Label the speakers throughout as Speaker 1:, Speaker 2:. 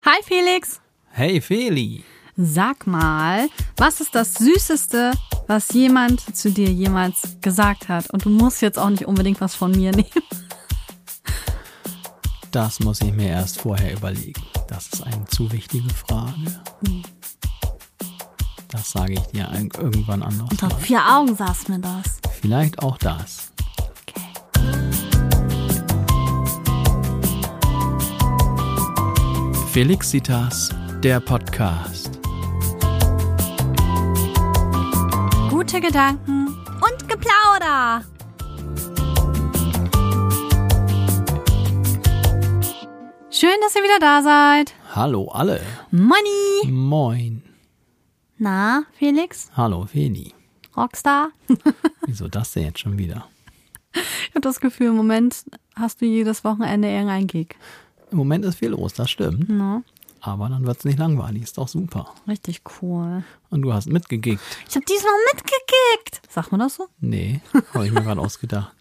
Speaker 1: Hi Felix.
Speaker 2: Hey Feli.
Speaker 1: Sag mal, was ist das Süßeste, was jemand zu dir jemals gesagt hat? Und du musst jetzt auch nicht unbedingt was von mir nehmen.
Speaker 2: Das muss ich mir erst vorher überlegen. Das ist eine zu wichtige Frage. Das sage ich dir irgendwann anders.
Speaker 1: Unter 4 Augen sagst mir das.
Speaker 2: Vielleicht auch das. Felixitas, der Podcast.
Speaker 1: Gute Gedanken und Geplauder. Schön, dass ihr wieder da seid.
Speaker 2: Hallo alle.
Speaker 1: Money.
Speaker 2: Moin.
Speaker 1: Na, Felix?
Speaker 2: Hallo Feli.
Speaker 1: Rockstar?
Speaker 2: Wieso das denn jetzt schon wieder?
Speaker 1: Ich habe das Gefühl, im Moment hast du jedes Wochenende irgendein Gig.
Speaker 2: Im Moment ist viel los, das stimmt.
Speaker 1: No.
Speaker 2: Aber dann wird es nicht langweilig, ist doch super.
Speaker 1: Richtig cool.
Speaker 2: Und du hast mitgegickt.
Speaker 1: Ich habe diesmal mitgekickt. Sagt man das so?
Speaker 2: Nee, habe ich mir gerade ausgedacht.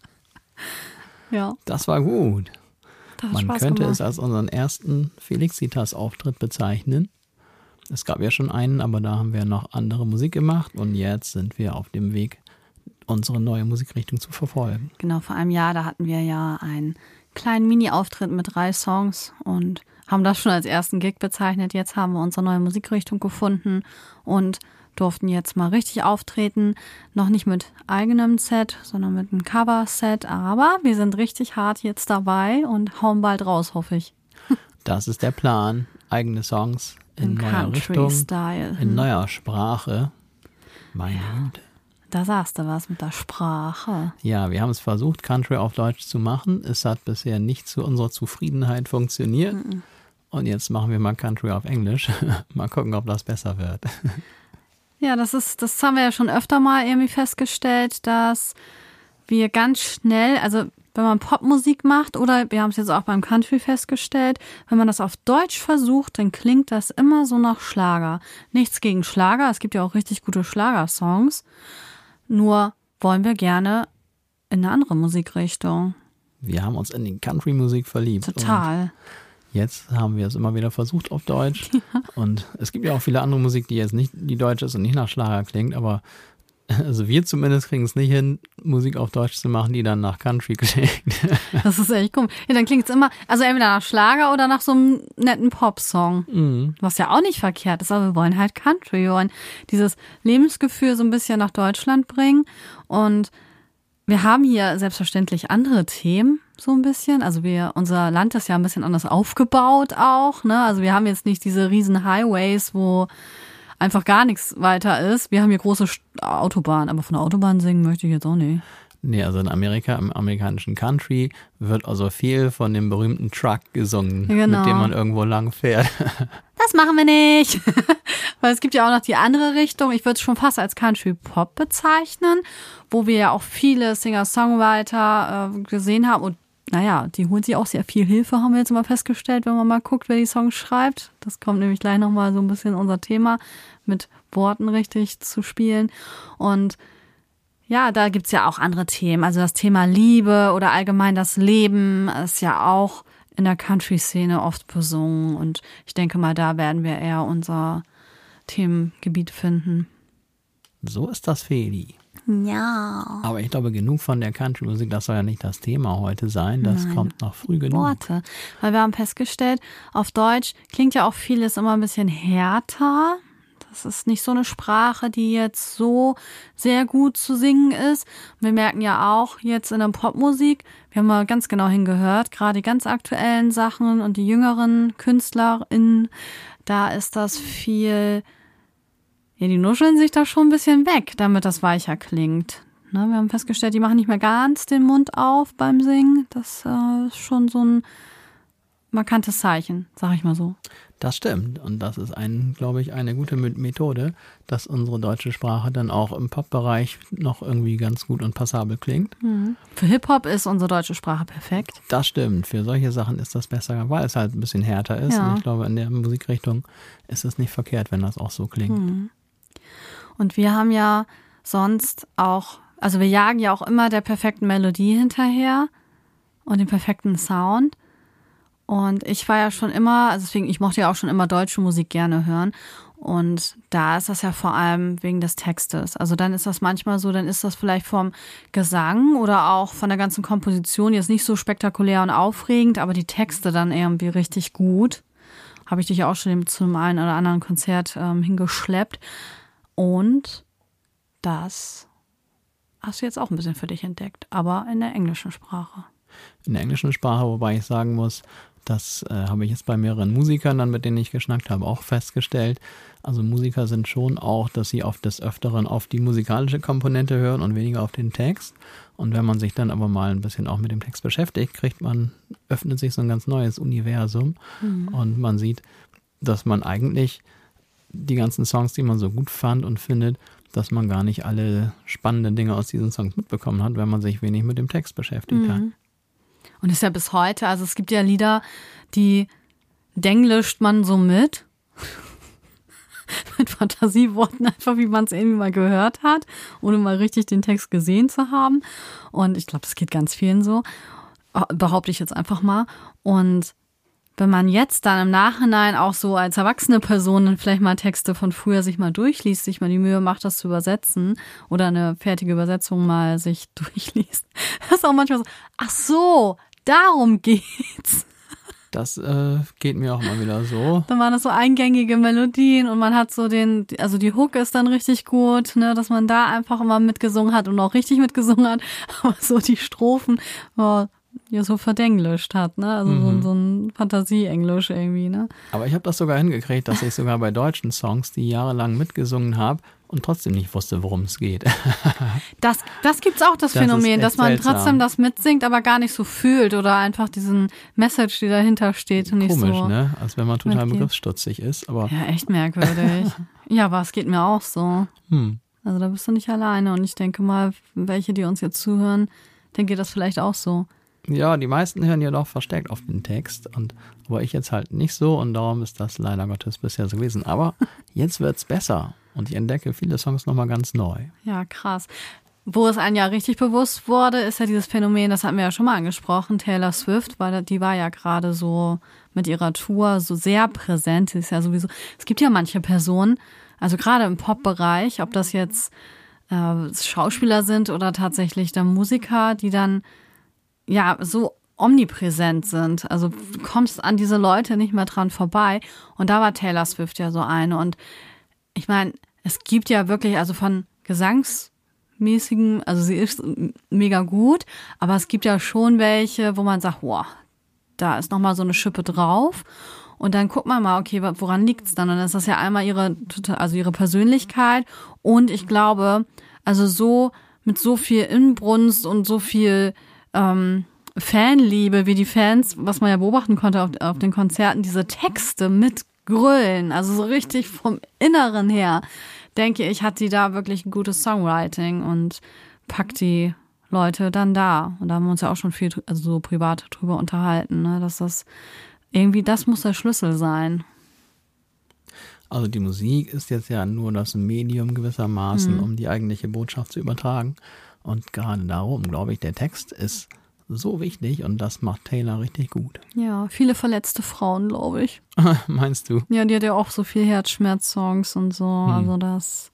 Speaker 1: Ja.
Speaker 2: Das war gut.
Speaker 1: Das hat
Speaker 2: Man
Speaker 1: Spaß
Speaker 2: könnte
Speaker 1: gemacht.
Speaker 2: es als unseren ersten Felixitas-Auftritt bezeichnen. Es gab ja schon einen, aber da haben wir noch andere Musik gemacht. Und jetzt sind wir auf dem Weg, unsere neue Musikrichtung zu verfolgen.
Speaker 1: Genau, vor einem Jahr, da hatten wir ja einen kleinen Mini-Auftritt mit 3 Songs und haben das schon als ersten Gig bezeichnet. Jetzt haben wir unsere neue Musikrichtung gefunden und durften jetzt mal richtig auftreten. Noch nicht mit eigenem Set, sondern mit einem Cover-Set. Aber wir sind richtig hart jetzt dabei und hauen bald raus, hoffe ich.
Speaker 2: Das ist der Plan. Eigene Songs in neuer Richtung,
Speaker 1: Country-Style.
Speaker 2: in neuer Sprache. Meine Güte.
Speaker 1: Da sagst du was mit der Sprache.
Speaker 2: Ja, wir haben es versucht, Country auf Deutsch zu machen. Es hat bisher nicht zu unserer Zufriedenheit funktioniert. Und jetzt machen wir mal Country auf Englisch. Mal gucken, ob das besser wird.
Speaker 1: Ja, das haben wir ja schon öfter mal irgendwie festgestellt, dass wir ganz schnell, also wenn man Popmusik macht oder wir haben es jetzt auch beim Country festgestellt, wenn man das auf Deutsch versucht, dann klingt das immer so nach Schlager. Nichts gegen Schlager, es gibt ja auch richtig gute Schlagersongs. Nur wollen wir gerne in eine andere Musikrichtung.
Speaker 2: Wir haben uns in die Country-Musik verliebt.
Speaker 1: Total.
Speaker 2: Und jetzt haben wir es immer wieder versucht auf Deutsch. Ja. Und es gibt ja auch viele andere Musik, die jetzt nicht die deutsche ist und nicht nach Schlager klingt, aber also wir zumindest kriegen es nicht hin, Musik auf Deutsch zu machen, die dann nach Country klingt.
Speaker 1: Das ist echt komisch. Ja, dann klingt es immer, also entweder nach Schlager oder nach so einem netten Popsong. Was ja auch nicht verkehrt ist, aber wir wollen halt Country. Wir wollen dieses Lebensgefühl so ein bisschen nach Deutschland bringen. Und wir haben hier selbstverständlich andere Themen, so ein bisschen. Also unser Land ist ja ein bisschen anders aufgebaut auch, ne? Also wir haben jetzt nicht diese riesen Highways, wo einfach gar nichts weiter ist. Wir haben hier große Autobahnen, aber von der Autobahn singen möchte ich jetzt auch nicht.
Speaker 2: Nee, also in Amerika, im amerikanischen Country wird also viel von dem berühmten Truck gesungen,
Speaker 1: genau,
Speaker 2: mit dem man irgendwo lang fährt.
Speaker 1: Das machen wir nicht. Weil es gibt ja auch noch die andere Richtung. Ich würde es schon fast als Country-Pop bezeichnen, wo wir ja auch viele Singer-Songwriter gesehen haben. Und naja, die holen sich auch sehr viel Hilfe, haben wir jetzt mal festgestellt, wenn man mal guckt, wer die Songs schreibt. Das kommt nämlich gleich nochmal so ein bisschen unser Thema, mit Worten richtig zu spielen. Und ja, da gibt's ja auch andere Themen. Also das Thema Liebe oder allgemein das Leben ist ja auch in der Country-Szene oft besungen. Und ich denke mal, da werden wir eher unser Themengebiet finden.
Speaker 2: So ist das, Feli.
Speaker 1: Ja.
Speaker 2: Aber ich glaube, genug von der Country-Musik, das soll ja nicht das Thema heute sein. Das kommt noch früh genug.
Speaker 1: Worte. Weil wir haben festgestellt, auf Deutsch klingt ja auch vieles immer ein bisschen härter. Das ist nicht so eine Sprache, die jetzt so sehr gut zu singen ist. Wir merken ja auch jetzt in der Popmusik, wir haben mal ganz genau hingehört, gerade die ganz aktuellen Sachen und die jüngeren KünstlerInnen, da ist das viel, ja, die nuscheln sich da schon ein bisschen weg, damit das weicher klingt. Ne, wir haben festgestellt, die machen nicht mehr ganz den Mund auf beim Singen. Das ist schon so ein markantes Zeichen, sag ich mal so.
Speaker 2: Das stimmt. Und das ist glaube ich, eine gute Methode, dass unsere deutsche Sprache dann auch im Pop-Bereich noch irgendwie ganz gut und passabel klingt.
Speaker 1: Für Hip-Hop ist unsere deutsche Sprache perfekt.
Speaker 2: Das stimmt. Für solche Sachen ist das besser, weil es halt ein bisschen härter ist.
Speaker 1: Ja.
Speaker 2: Und ich glaube, in der Musikrichtung ist es nicht verkehrt, wenn das auch so klingt.
Speaker 1: Und wir haben ja sonst auch, also wir jagen ja auch immer der perfekten Melodie hinterher und dem perfekten Sound. Und ich war ja schon immer, also deswegen, ich mochte ja auch schon immer deutsche Musik gerne hören. Und da ist das ja vor allem wegen des Textes. Also dann ist das manchmal so, dann ist das vielleicht vom Gesang oder auch von der ganzen Komposition jetzt nicht so spektakulär und aufregend, aber die Texte dann irgendwie richtig gut. Habe ich dich auch schon zum einen oder anderen Konzert hingeschleppt. Und das hast du jetzt auch ein bisschen für dich entdeckt, aber in der englischen Sprache.
Speaker 2: In der englischen Sprache, wobei ich sagen muss, das habe ich jetzt bei mehreren Musikern, dann mit denen ich geschnackt habe, auch festgestellt. Also Musiker sind schon auch, dass sie oft des Öfteren auf die musikalische Komponente hören und weniger auf den Text. Und wenn man sich dann aber mal ein bisschen auch mit dem Text beschäftigt, öffnet sich so ein ganz neues Universum. Und man sieht, dass man eigentlich die ganzen Songs, die man so gut fand und findet, dass man gar nicht alle spannenden Dinge aus diesen Songs mitbekommen hat, wenn man sich wenig mit dem Text beschäftigt hat.
Speaker 1: Und ist ja bis heute, also es gibt ja Lieder, die denglischt man so mit Fantasieworten, einfach wie man es irgendwie mal gehört hat, ohne mal richtig den Text gesehen zu haben. Und ich glaube, das geht ganz vielen so, behaupte ich jetzt einfach mal. Und wenn man jetzt dann im Nachhinein auch so als erwachsene Person dann vielleicht mal Texte von früher sich mal durchliest, sich mal die Mühe macht, das zu übersetzen oder eine fertige Übersetzung mal sich durchliest, das ist auch manchmal so, ach so, darum geht's.
Speaker 2: Das geht mir auch mal wieder so.
Speaker 1: Dann waren das so eingängige Melodien und man hat so also die Hook ist dann richtig gut, ne, dass man da einfach immer mitgesungen hat und auch richtig mitgesungen hat, aber so die Strophen, ja, so verdenglischt hat, ne? Also so ein Fantasie-Englisch irgendwie, ne?
Speaker 2: Aber ich habe das sogar hingekriegt, dass ich sogar bei deutschen Songs, die jahrelang mitgesungen habe und trotzdem nicht wusste, worum es geht.
Speaker 1: Das gibt's auch, das Phänomen, dass man
Speaker 2: seltsam.
Speaker 1: trotzdem das mitsingt, aber gar nicht so fühlt oder einfach diesen Message, die dahinter steht und nicht
Speaker 2: Komisch,
Speaker 1: so.
Speaker 2: ne? Als wenn man total
Speaker 1: mitgeht.
Speaker 2: Begriffsstutzig ist, aber
Speaker 1: Ja, echt merkwürdig. Ja, aber es geht mir auch so. Also da bist du nicht alleine und ich denke mal, welche, die uns jetzt zuhören, denen geht das vielleicht auch so.
Speaker 2: ja, die meisten hören ja doch verstärkt auf den Text, aber ich jetzt halt nicht so und darum ist das leider Gottes bisher so gewesen. Aber jetzt wird's besser und ich entdecke viele Songs nochmal ganz neu.
Speaker 1: Ja, krass. Wo es einem ja richtig bewusst wurde, ist ja dieses Phänomen, das hatten wir ja schon mal angesprochen, Taylor Swift, weil die war ja gerade so mit ihrer Tour so sehr präsent. Sie ist ja sowieso, es gibt ja manche Personen, also gerade im Pop-Bereich, ob das jetzt Schauspieler sind oder tatsächlich dann Musiker, die dann ja so omnipräsent sind. Also du kommst an diese Leute nicht mehr dran vorbei. Und da war Taylor Swift ja so eine. Und ich meine, es gibt ja wirklich, also von gesangsmäßigen, also sie ist mega gut, aber es gibt ja schon welche, wo man sagt, wow, da ist nochmal so eine Schippe drauf. Und dann guckt man mal, okay, woran liegt's dann? Und dann ist das ja einmal ihre Persönlichkeit. Und ich glaube, also so mit so viel Inbrunst und so viel Fanliebe, wie die Fans, was man ja beobachten konnte auf den Konzerten, diese Texte mitgrölen, also so richtig vom Inneren her, denke ich, hat sie da wirklich ein gutes Songwriting und packt die Leute dann da. Und da haben wir uns ja auch schon viel so privat drüber unterhalten, ne? Dass das irgendwie, das muss der Schlüssel sein.
Speaker 2: Also die Musik ist jetzt ja nur das Medium gewissermaßen, um die eigentliche Botschaft zu übertragen. Und gerade darum, glaube ich, der Text ist so wichtig und das macht Taylor richtig gut.
Speaker 1: Ja, viele verletzte Frauen, glaube ich.
Speaker 2: Meinst du?
Speaker 1: Ja, die hat ja auch so viel Herzschmerz-Songs und so, also das,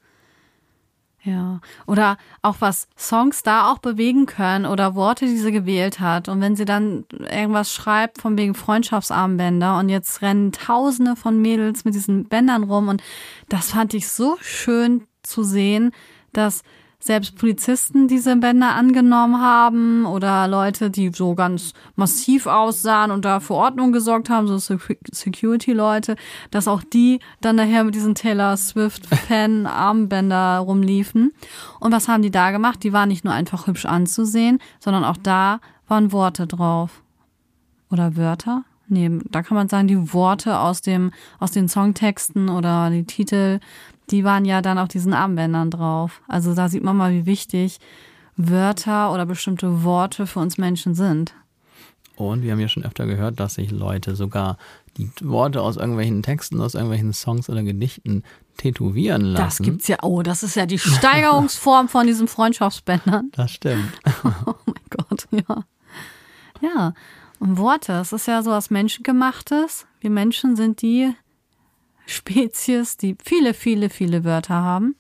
Speaker 1: ja. Oder auch was Songs da auch bewegen können oder Worte, die sie gewählt hat. Und wenn sie dann irgendwas schreibt von wegen Freundschaftsarmbänder und jetzt rennen Tausende von Mädels mit diesen Bändern rum und das fand ich so schön zu sehen, dass selbst Polizisten diese Bänder angenommen haben oder Leute, die so ganz massiv aussahen und da für Ordnung gesorgt haben, so Security-Leute, dass auch die dann nachher mit diesen Taylor Swift-Fan-Armbänder rumliefen. Und was haben die da gemacht? Die waren nicht nur einfach hübsch anzusehen, sondern auch da waren Worte drauf. Oder Wörter? Nee, da kann man sagen, die Worte aus den Songtexten oder die Titel, die waren ja dann auf diesen Armbändern drauf. Also da sieht man mal, wie wichtig Wörter oder bestimmte Worte für uns Menschen sind.
Speaker 2: Und wir haben ja schon öfter gehört, dass sich Leute sogar die Worte aus irgendwelchen Texten, aus irgendwelchen Songs oder Gedichten tätowieren lassen.
Speaker 1: Das gibt's ja, das ist ja die Steigerungsform von diesen Freundschaftsbändern.
Speaker 2: Das stimmt.
Speaker 1: Oh mein Gott, ja. Ja, Und Worte, es ist ja so was Menschengemachtes. Wir Menschen sind die Spezies, die viele, viele, viele Wörter haben.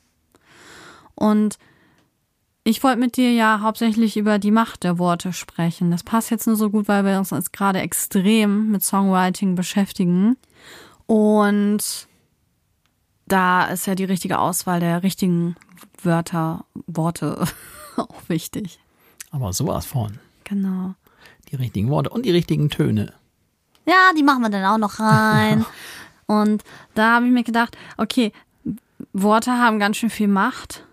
Speaker 1: Und ich wollte mit dir ja hauptsächlich über die Macht der Worte sprechen. Das passt jetzt nur so gut, weil wir uns jetzt gerade extrem mit Songwriting beschäftigen. Und da ist ja die richtige Auswahl der richtigen Worte auch wichtig.
Speaker 2: Aber sowas von.
Speaker 1: Genau.
Speaker 2: Die richtigen Worte und die richtigen Töne.
Speaker 1: Ja, die machen wir dann auch noch rein. Und da habe ich mir gedacht, okay, Worte haben ganz schön viel Macht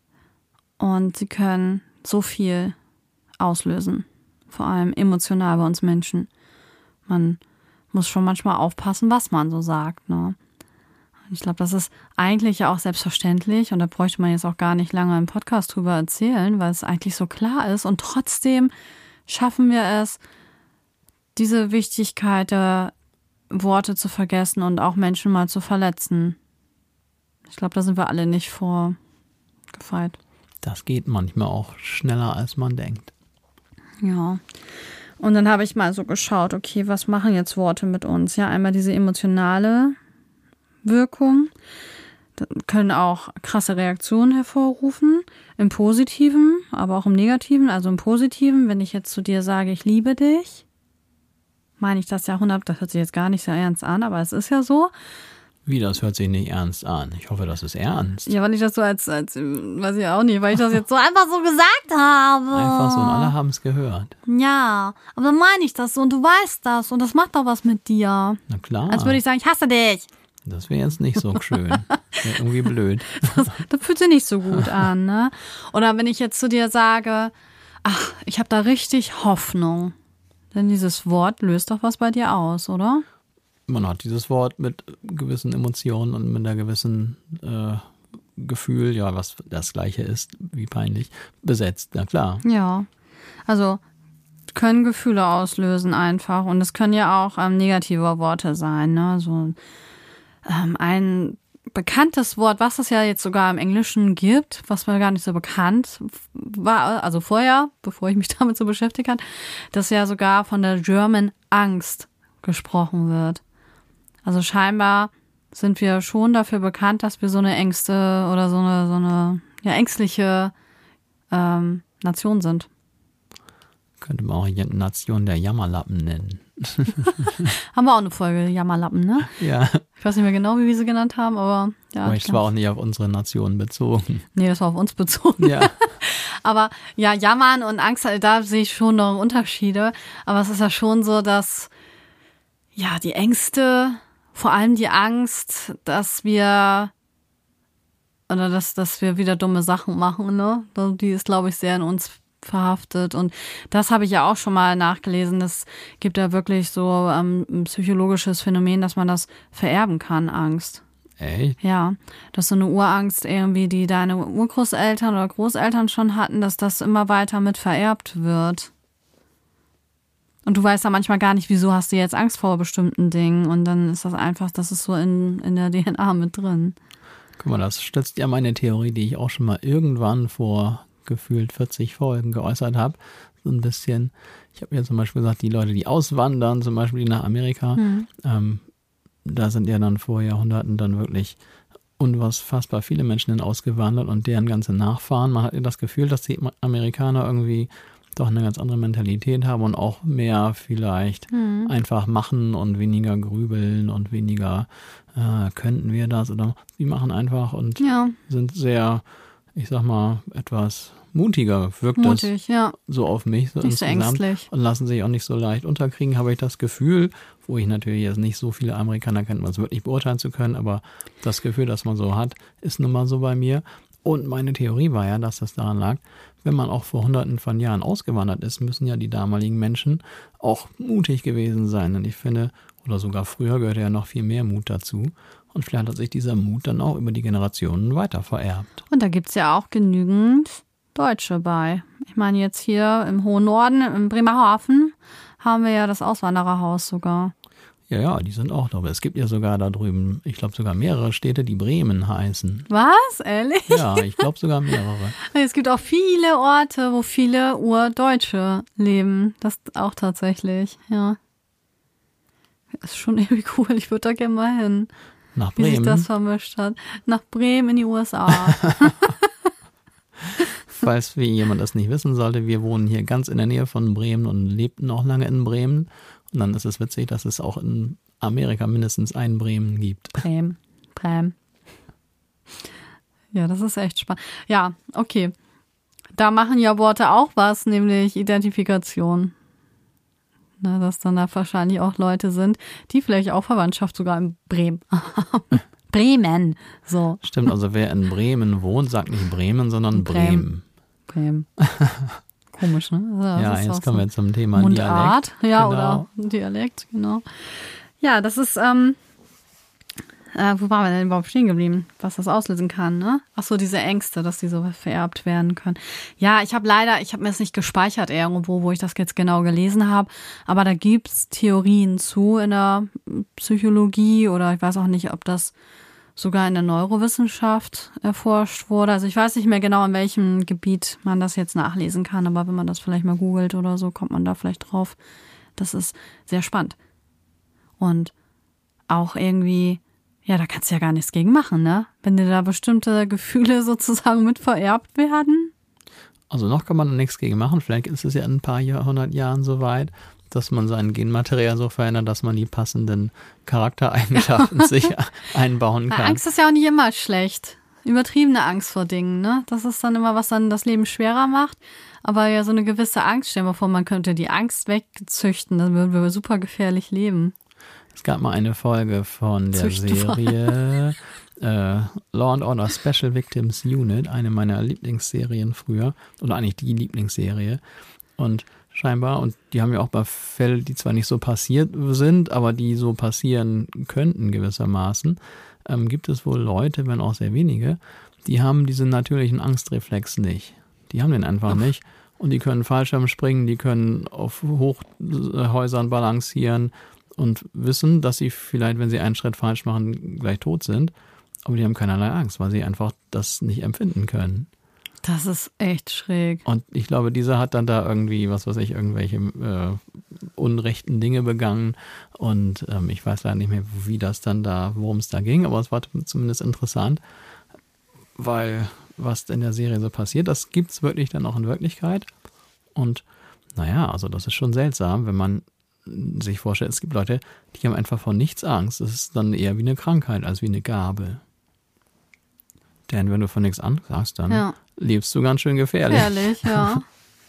Speaker 1: und sie können so viel auslösen. Vor allem emotional bei uns Menschen. Man muss schon manchmal aufpassen, was man so sagt, ne? Ich glaube, das ist eigentlich ja auch selbstverständlich und da bräuchte man jetzt auch gar nicht lange im Podcast drüber erzählen, weil es eigentlich so klar ist und trotzdem schaffen wir es, diese Wichtigkeit der Worte zu vergessen und auch Menschen mal zu verletzen. Ich glaube, da sind wir alle nicht vorgefeit.
Speaker 2: Das geht manchmal auch schneller, als man denkt.
Speaker 1: Ja. Und dann habe ich mal so geschaut, okay, was machen jetzt Worte mit uns? Ja, einmal diese emotionale Wirkung. Das können auch krasse Reaktionen hervorrufen. Im Positiven, aber auch im Negativen. Also im Positiven, wenn ich jetzt zu dir sage, ich liebe dich, meine ich das ja 100%, das hört sich jetzt gar nicht so ernst an, aber es ist ja so.
Speaker 2: Wie, das hört sich nicht ernst an? Ich hoffe, das ist ernst.
Speaker 1: Ja, weil ich das so als weiß ich auch nicht, weil ich das jetzt so einfach so gesagt habe.
Speaker 2: Einfach so und alle haben es gehört.
Speaker 1: Ja, aber dann meine ich das so und du weißt das und das macht doch was mit dir.
Speaker 2: Na klar.
Speaker 1: Als würde ich sagen, ich hasse dich.
Speaker 2: Das wäre jetzt nicht so schön. Das wäre irgendwie blöd.
Speaker 1: Das fühlt sich nicht so gut an, ne? Oder wenn ich jetzt zu dir sage, ach, ich habe da richtig Hoffnung. Denn dieses Wort löst doch was bei dir aus, oder?
Speaker 2: Man hat dieses Wort mit gewissen Emotionen und mit einer gewissen Gefühl, ja, was das Gleiche ist, wie peinlich, besetzt, na klar.
Speaker 1: Ja, also können Gefühle auslösen einfach und es können ja auch negative Worte sein, ne? So ein bekanntes Wort, was es ja jetzt sogar im Englischen gibt, was mir gar nicht so bekannt war, also vorher, bevor ich mich damit so beschäftigt habe, dass ja sogar von der German Angst gesprochen wird. Also scheinbar sind wir schon dafür bekannt, dass wir so eine Ängste oder so eine ja, ängstliche Nation sind.
Speaker 2: Könnte man auch Nation der Jammerlappen nennen.
Speaker 1: Haben wir auch eine Folge Jammerlappen, ne?
Speaker 2: Ja.
Speaker 1: Ich weiß nicht mehr genau, wie wir sie genannt haben, aber ja.
Speaker 2: Aber es war auch nicht auf unsere Nation bezogen.
Speaker 1: Nee, das war auf uns bezogen.
Speaker 2: Ja.
Speaker 1: Aber ja, Jammern und Angst, da sehe ich schon noch Unterschiede. Aber es ist ja schon so, dass ja die Ängste, vor allem die Angst, dass wir wieder dumme Sachen machen, ne? Die ist, glaube ich, sehr in uns verhaftet. Und das habe ich ja auch schon mal nachgelesen. Es gibt ja wirklich so ein psychologisches Phänomen, dass man das vererben kann, Angst.
Speaker 2: Echt?
Speaker 1: Ja, dass so eine Urangst irgendwie, die deine Urgroßeltern oder Großeltern schon hatten, dass das immer weiter mit vererbt wird. Und du weißt ja manchmal gar nicht, wieso hast du jetzt Angst vor bestimmten Dingen. Und dann ist das einfach, das ist so in der DNA mit drin.
Speaker 2: Guck mal, das stützt ja meine Theorie, die ich auch schon mal irgendwann vor gefühlt 40 Folgen geäußert habe. So ein bisschen, ich habe ja zum Beispiel gesagt, die Leute, die auswandern, zum Beispiel die nach Amerika, da sind ja dann vor Jahrhunderten dann wirklich unfassbar viele Menschen hin ausgewandert und deren ganze Nachfahren. Man hat das Gefühl, dass die Amerikaner irgendwie doch eine ganz andere Mentalität haben und auch mehr vielleicht einfach machen und weniger grübeln und weniger könnten wir das oder sie machen einfach und sind sehr, ich sag mal, etwas mutiger, wirkt
Speaker 1: mutig,
Speaker 2: das
Speaker 1: ja.
Speaker 2: so auf mich. So
Speaker 1: nicht so ängstlich.
Speaker 2: Und lassen sich auch nicht so leicht unterkriegen, habe ich das Gefühl, wo ich natürlich jetzt nicht so viele Amerikaner kenne, um es wirklich beurteilen zu können, aber das Gefühl, das man so hat, ist nun mal so bei mir. Und meine Theorie war ja, dass das daran lag, wenn man auch vor Hunderten von Jahren ausgewandert ist, müssen ja die damaligen Menschen auch mutig gewesen sein. Und ich finde, oder sogar früher gehörte ja noch viel mehr Mut dazu. Und vielleicht hat sich dieser Mut dann auch über die Generationen weiter vererbt.
Speaker 1: Und da gibt es ja auch genügend Deutsche bei. Ich meine, jetzt hier im hohen Norden, im Bremerhaven, haben wir ja das Auswandererhaus sogar.
Speaker 2: Ja, die sind auch da. Es gibt ja sogar da drüben, ich glaube sogar mehrere Städte, die Bremen heißen.
Speaker 1: Was? Ehrlich?
Speaker 2: Ja, ich glaube sogar mehrere.
Speaker 1: Es gibt auch viele Orte, wo viele Urdeutsche leben. Das auch tatsächlich, ja. Ist schon irgendwie cool. Ich würde da gerne mal hin.
Speaker 2: Nach
Speaker 1: Wie sich
Speaker 2: Bremen.
Speaker 1: das vermischt hat. Nach Bremen in die USA.
Speaker 2: Falls wie jemand das nicht wissen sollte, wir wohnen hier ganz in der Nähe von Bremen und lebten auch lange in Bremen. Und dann ist es witzig, dass es auch in Amerika mindestens einen Bremen gibt.
Speaker 1: Bremen. Ja, das ist echt spannend. Ja, okay. Da machen ja Worte auch was, nämlich Identifikation. Na, dass dann da wahrscheinlich auch Leute sind, die vielleicht auch Verwandtschaft sogar in Bremen haben. Bremen. So.
Speaker 2: Stimmt, also wer in Bremen wohnt, sagt nicht Bremen, sondern Bremen.
Speaker 1: Komisch, ne? Also,
Speaker 2: Ja, jetzt kommen wir zum Thema
Speaker 1: Mundart.
Speaker 2: Dialekt.
Speaker 1: Ja,
Speaker 2: Genau.
Speaker 1: oder Dialekt, genau. Ja, das ist, wo waren wir denn überhaupt stehen geblieben? Was das auslösen kann, ne? Ach so, diese Ängste, dass die so vererbt werden können. Ja, ich habe mir es nicht gespeichert irgendwo, wo ich das jetzt genau gelesen habe, aber da gibt's Theorien zu in der Psychologie oder ich weiß auch nicht, ob das sogar in der Neurowissenschaft erforscht wurde. Also ich weiß nicht mehr genau, in welchem Gebiet man das jetzt nachlesen kann, aber wenn man das vielleicht mal googelt oder so, kommt man da vielleicht drauf. Das ist sehr spannend. Und auch irgendwie, ja, da kannst du ja gar nichts gegen machen, ne? Wenn dir da bestimmte Gefühle sozusagen mit vererbt werden.
Speaker 2: Also noch kann man da nichts gegen machen. Vielleicht ist es ja in ein paar hundert Jahren so weit, dass man sein Genmaterial so verändert, dass man die passenden Charaktereigenschaften sich einbauen kann.
Speaker 1: Angst ist ja auch nicht immer schlecht. Übertriebene Angst vor Dingen, ne? Das ist dann immer, was dann das Leben schwerer macht. Aber ja, so eine gewisse Angst, stellen wir vor, man könnte die Angst wegzüchten, dann würden wir super gefährlich leben.
Speaker 2: Es gab mal eine Folge von der Serie Law and Order Special Victims Unit, eine meiner Lieblingsserien früher, oder eigentlich die Lieblingsserie. Und scheinbar, und die haben ja auch bei Fällen, die zwar nicht so passiert sind, aber die so passieren könnten gewissermaßen, gibt es wohl Leute, wenn auch sehr wenige, die haben diesen natürlichen Angstreflex nicht. Die haben den einfach nicht. Und die können Fallschirm springen, die können auf Hochhäusern balancieren und wissen, dass sie vielleicht, wenn sie einen Schritt falsch machen, gleich tot sind. Aber die haben keinerlei Angst, weil sie einfach das nicht empfinden können.
Speaker 1: Das ist echt schräg.
Speaker 2: Und ich glaube, dieser hat dann da irgendwie, was weiß ich, irgendwelche unrechten Dinge begangen. Und ich weiß leider nicht mehr, worum es da ging, aber es war zumindest interessant, weil was in der Serie so passiert, das gibt es wirklich dann auch in Wirklichkeit. Und naja, also das ist schon seltsam, wenn man sich vorstellt, es gibt Leute, die haben einfach vor nichts Angst. Das ist dann eher wie eine Krankheit als wie eine Gabe. Denn wenn du von nichts Angst hast, dann lebst du ganz schön gefährlich.
Speaker 1: Gefährlich, ja.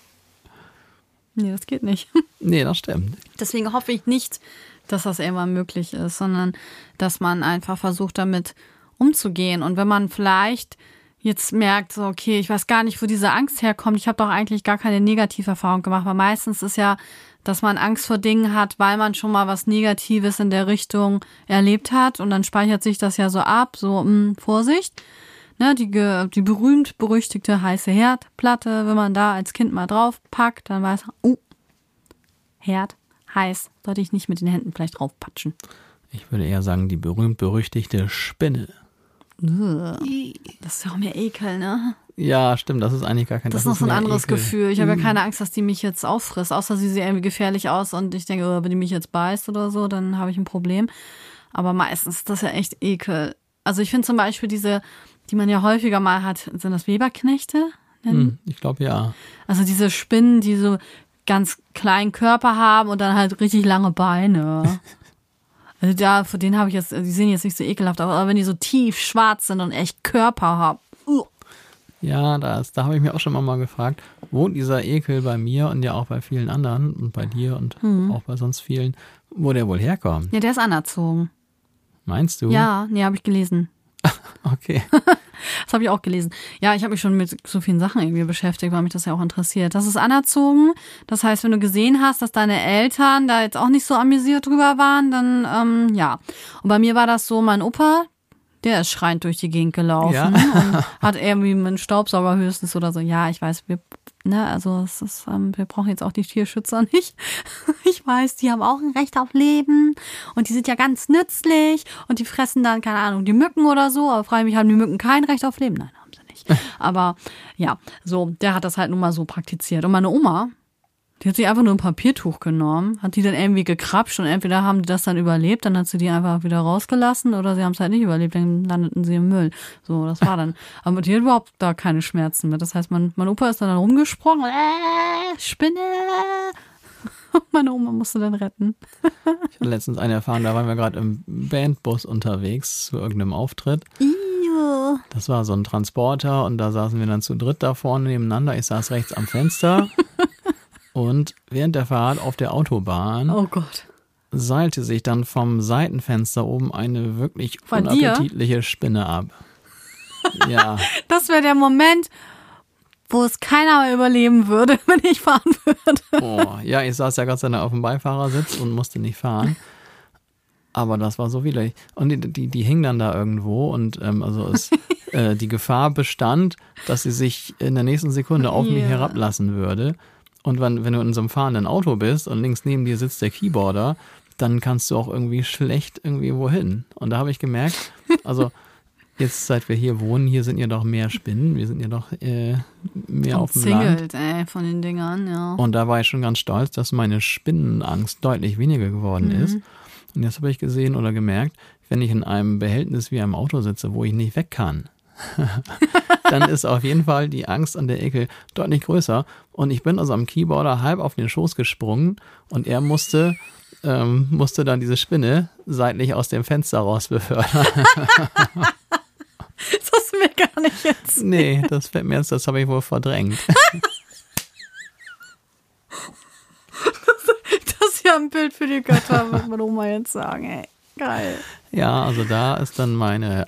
Speaker 1: Nee, das geht nicht.
Speaker 2: Nee, das stimmt.
Speaker 1: Deswegen hoffe ich nicht, dass das irgendwann möglich ist, sondern dass man einfach versucht, damit umzugehen. Und wenn man vielleicht jetzt merkt, so, okay, ich weiß gar nicht, wo diese Angst herkommt, ich habe doch eigentlich gar keine Negativerfahrung gemacht, weil meistens ist ja, dass man Angst vor Dingen hat, weil man schon mal was Negatives in der Richtung erlebt hat und dann speichert sich das ja so ab, so Vorsicht. Ne, die berühmt-berüchtigte heiße Herdplatte, wenn man da als Kind mal drauf packt, dann weiß man, Herd, heiß, sollte ich nicht mit den Händen vielleicht draufpatschen.
Speaker 2: Ich würde eher sagen, die berühmt-berüchtigte Spinne.
Speaker 1: Das ist ja auch mehr Ekel, ne?
Speaker 2: Ja, stimmt, das ist eigentlich gar kein...
Speaker 1: Das ist noch so ein anderes
Speaker 2: Ekel.
Speaker 1: Gefühl. Ich habe ja keine Angst, dass die mich jetzt auffrisst, außer sie sieht irgendwie gefährlich aus und ich denke, wenn die mich jetzt beißt oder so, dann habe ich ein Problem. Aber meistens ist das ja echt Ekel. Also ich finde zum Beispiel diese, die man ja häufiger mal hat, sind das Weberknechte?
Speaker 2: Ich glaube, ja.
Speaker 1: Also diese Spinnen, die so ganz kleinen Körper haben und dann halt richtig lange Beine. Also vor denen habe ich jetzt, die sehen jetzt nicht so ekelhaft aus, aber wenn die so tief schwarz sind und echt Körper haben.
Speaker 2: Ja, da habe ich mir auch schon mal gefragt, wo dieser Ekel bei mir und ja auch bei vielen anderen und bei dir und auch bei sonst vielen, wo der wohl herkommt.
Speaker 1: Ja, der ist anerzogen.
Speaker 2: Meinst du?
Speaker 1: Ja, nee, habe ich gelesen.
Speaker 2: Okay.
Speaker 1: Das habe ich auch gelesen. Ja, ich habe mich schon mit so vielen Sachen irgendwie beschäftigt, weil mich das ja auch interessiert. Das ist anerzogen. Das heißt, wenn du gesehen hast, dass deine Eltern da jetzt auch nicht so amüsiert drüber waren, dann ja. Und bei mir war das so, mein Opa, der ist schreiend durch die Gegend gelaufen und hat irgendwie einen Staubsauger höchstens oder so. Ja, ich weiß, wir ne, also es ist, wir brauchen jetzt auch die Tierschützer nicht. Ich weiß, die haben auch ein Recht auf Leben und die sind ja ganz nützlich und die fressen dann, keine Ahnung, die Mücken oder so, aber frage mich, haben die Mücken kein Recht auf Leben? Nein, haben sie nicht. Aber ja, so, der hat das halt nun mal so praktiziert. Und meine Oma, die hat sich einfach nur ein Papiertuch genommen, hat die dann irgendwie gekrapscht und entweder haben die das dann überlebt, dann hat sie die einfach wieder rausgelassen oder sie haben es halt nicht überlebt, dann landeten sie im Müll. So, das war dann. Aber die hat überhaupt da keine Schmerzen mehr. Das heißt, mein Opa ist dann rumgesprungen, Spinne! Meine Oma musste dann retten.
Speaker 2: Ich hatte letztens eine erfahren, da waren wir gerade im Bandbus unterwegs zu irgendeinem Auftritt. Das war so ein Transporter und da saßen wir dann zu dritt da vorne nebeneinander. Ich saß rechts am Fenster. Und während der Fahrt auf der Autobahn seilte sich dann vom Seitenfenster oben eine wirklich unappetitliche Spinne ab. Ja.
Speaker 1: Das wäre der Moment, wo es keiner mehr überleben würde, wenn ich fahren würde.
Speaker 2: Oh, ja, ich saß ja Gott sei Dank auf dem Beifahrersitz und musste nicht fahren. Aber das war so widerlich. Und die hing dann da irgendwo und die Gefahr bestand, dass sie sich in der nächsten Sekunde auf mich herablassen würde. Und wenn du in so einem fahrenden Auto bist und links neben dir sitzt der Keyboarder, dann kannst du auch irgendwie schlecht irgendwie wohin. Und da habe ich gemerkt, also jetzt seit wir hier wohnen, hier sind ja doch mehr Spinnen, wir sind ja doch mehr auf dem Land.
Speaker 1: Von den Dingern, ja.
Speaker 2: Und da war ich schon ganz stolz, dass meine Spinnenangst deutlich weniger geworden ist. Und jetzt habe ich gesehen oder gemerkt, wenn ich in einem Behältnis wie einem Auto sitze, wo ich nicht weg kann, dann ist auf jeden Fall die Angst und der Ekel deutlich größer. Und ich bin also am Keyboarder halb auf den Schoß gesprungen und er musste dann diese Spinne seitlich aus dem Fenster raus befördern.
Speaker 1: Das hast du mir gar nicht jetzt.
Speaker 2: Nee, das fällt mir jetzt, das habe ich wohl verdrängt.
Speaker 1: Das ist ja ein Bild für die Götter, wird meine Oma jetzt sagen, ey. Geil.
Speaker 2: Ja, also da ist dann meine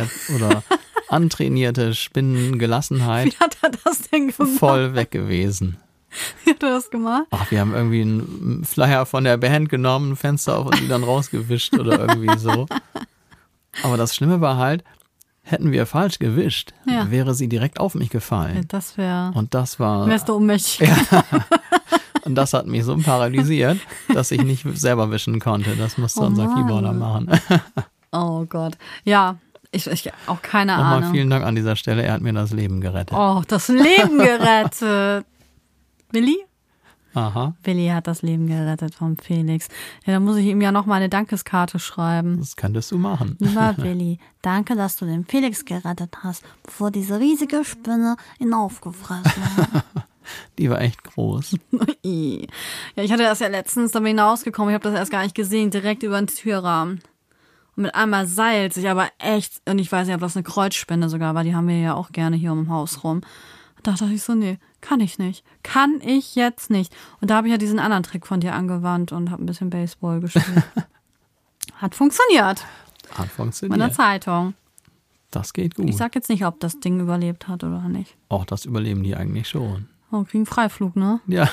Speaker 2: antrainierte Spinnengelassenheit
Speaker 1: Wie hat er das denn gemacht?
Speaker 2: voll weg gewesen.
Speaker 1: Wie hat er das gemacht?
Speaker 2: Ach, wir haben irgendwie einen Flyer von der Band genommen, Fenster auf und die dann rausgewischt oder irgendwie so. Aber das Schlimme war halt, hätten wir falsch gewischt, wäre sie direkt auf mich gefallen.
Speaker 1: Das wäre.
Speaker 2: Und das war.
Speaker 1: Wärst du ohnmächtig.
Speaker 2: Ja. Und das hat mich so paralysiert, dass ich nicht selber wischen konnte. Das musste unser Keyboarder machen.
Speaker 1: Oh Gott. Ja, ich auch keine
Speaker 2: Nochmal
Speaker 1: Ahnung.
Speaker 2: vielen Dank an dieser Stelle. Er hat mir das Leben gerettet.
Speaker 1: Oh, das Leben gerettet. Willi?
Speaker 2: Aha.
Speaker 1: Willi hat das Leben gerettet vom Felix. Ja, dann muss ich ihm ja noch mal eine Dankeskarte schreiben.
Speaker 2: Das könntest du machen.
Speaker 1: Lieber Willi, danke, dass du den Felix gerettet hast, bevor diese riesige Spinne ihn aufgefressen hat.
Speaker 2: Die war echt groß.
Speaker 1: Ja, ich hatte das ja letztens, da bin ich rausgekommen, ich habe das erst gar nicht gesehen, direkt über den Türrahmen. Und mit einmal seilt sich aber echt, und ich weiß nicht, ob das eine Kreuzspinne sogar war, die haben wir ja auch gerne hier um dem Haus rum. Und da dachte ich so, nee, kann ich nicht. Kann ich jetzt nicht. Und da habe ich ja diesen anderen Trick von dir angewandt und habe ein bisschen Baseball gespielt. Hat funktioniert.
Speaker 2: Hat funktioniert.
Speaker 1: In der Zeitung.
Speaker 2: Das geht gut.
Speaker 1: Ich sag jetzt nicht, ob das Ding überlebt hat oder nicht.
Speaker 2: Auch das überleben die eigentlich schon.
Speaker 1: Oh, kriegen Freiflug, ne?
Speaker 2: Ja.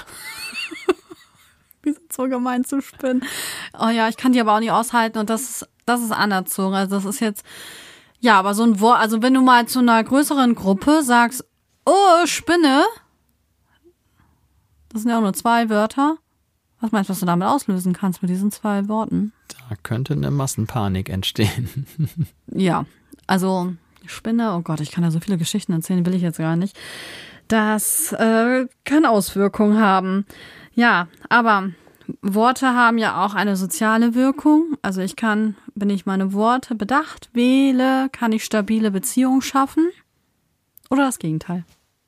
Speaker 1: Die sind so gemein zu spinnen. Oh ja, ich kann die aber auch nicht aushalten und das ist anerzogen. Also das ist jetzt, ja, aber so ein Wort, also wenn du mal zu einer größeren Gruppe sagst, oh, Spinne, das sind ja auch nur 2 Wörter. Was meinst du, was du damit auslösen kannst mit diesen 2 Worten?
Speaker 2: Da könnte eine Massenpanik entstehen.
Speaker 1: Ja, also Spinne, oh Gott, ich kann da so viele Geschichten erzählen, will ich jetzt gar nicht. Das kann Auswirkungen haben. Ja, aber Worte haben ja auch eine soziale Wirkung. Also ich kann, wenn ich meine Worte bedacht wähle, kann ich stabile Beziehungen schaffen. Oder das Gegenteil.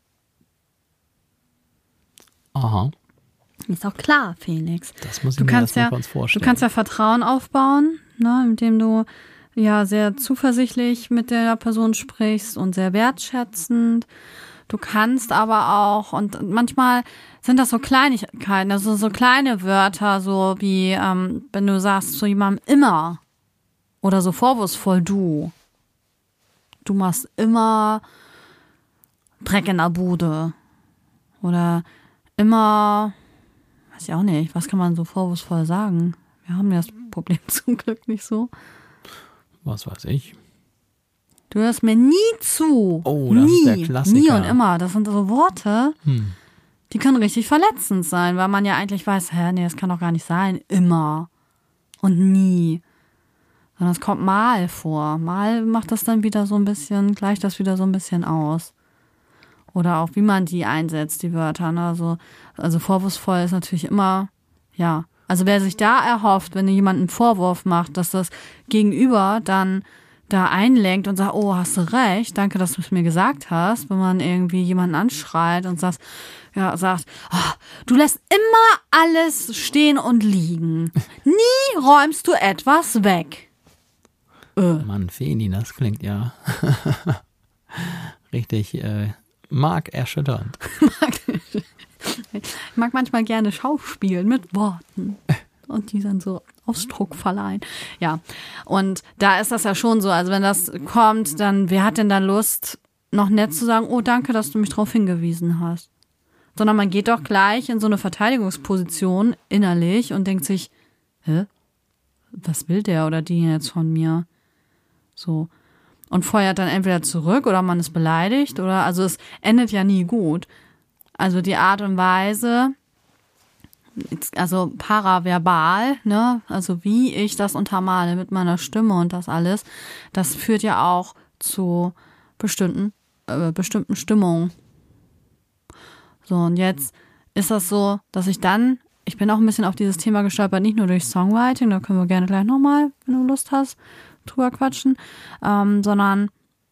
Speaker 2: Aha.
Speaker 1: Ist auch klar, Felix.
Speaker 2: Das muss ich mir erstmal kurz vorstellen.
Speaker 1: Du kannst ja Vertrauen aufbauen, ne, indem du ja sehr zuversichtlich mit der Person sprichst und sehr wertschätzend. Du kannst aber auch, und manchmal sind das so Kleinigkeiten, also so kleine Wörter, so wie, wenn du sagst zu jemandem immer oder so vorwurfsvoll du machst immer Dreck in der Bude oder immer, weiß ich auch nicht, was kann man so vorwurfsvoll sagen? Wir haben ja das Problem zum Glück nicht so.
Speaker 2: Was weiß ich.
Speaker 1: Du hörst mir nie zu.
Speaker 2: Oh, das ist der Klassiker.
Speaker 1: Nie und immer. Das sind so Worte. die können richtig verletzend sein, weil man ja eigentlich weiß, nee, das kann doch gar nicht sein, immer und nie. Sondern es kommt mal vor. Mal macht das dann wieder so ein bisschen, gleicht das wieder so ein bisschen aus. Oder auch, wie man die einsetzt, die Wörter. Ne? Also vorwurfsvoll ist natürlich immer, ja. Also wer sich da erhofft, wenn jemand einen Vorwurf macht, dass das Gegenüber dann da einlenkt und sagt, oh, hast du recht, danke, dass du es mir gesagt hast, wenn man irgendwie jemanden anschreit und sagt, oh, du lässt immer alles stehen und liegen. Nie räumst du etwas weg.
Speaker 2: Mann, Feni, das klingt ja richtig markerschütternd.
Speaker 1: Ich mag manchmal gerne Schauspielen mit Worten und die dann so Ausdruck verleihen. Ja, und da ist das ja schon so, also wenn das kommt, dann wer hat denn da Lust, noch nett zu sagen, oh, danke, dass du mich darauf hingewiesen hast. Sondern man geht doch gleich in so eine Verteidigungsposition innerlich und denkt sich, was will der oder die jetzt von mir? So. Und feuert dann entweder zurück oder man ist beleidigt oder, also es endet ja nie gut. Also die Art und Weise, also paraverbal, ne, also wie ich das untermale mit meiner Stimme und das alles, das führt ja auch zu bestimmten Stimmungen. So, und jetzt ist das so, dass ich bin auch ein bisschen auf dieses Thema gestolpert, nicht nur durch Songwriting, da können wir gerne gleich nochmal, wenn du Lust hast, drüber quatschen, sondern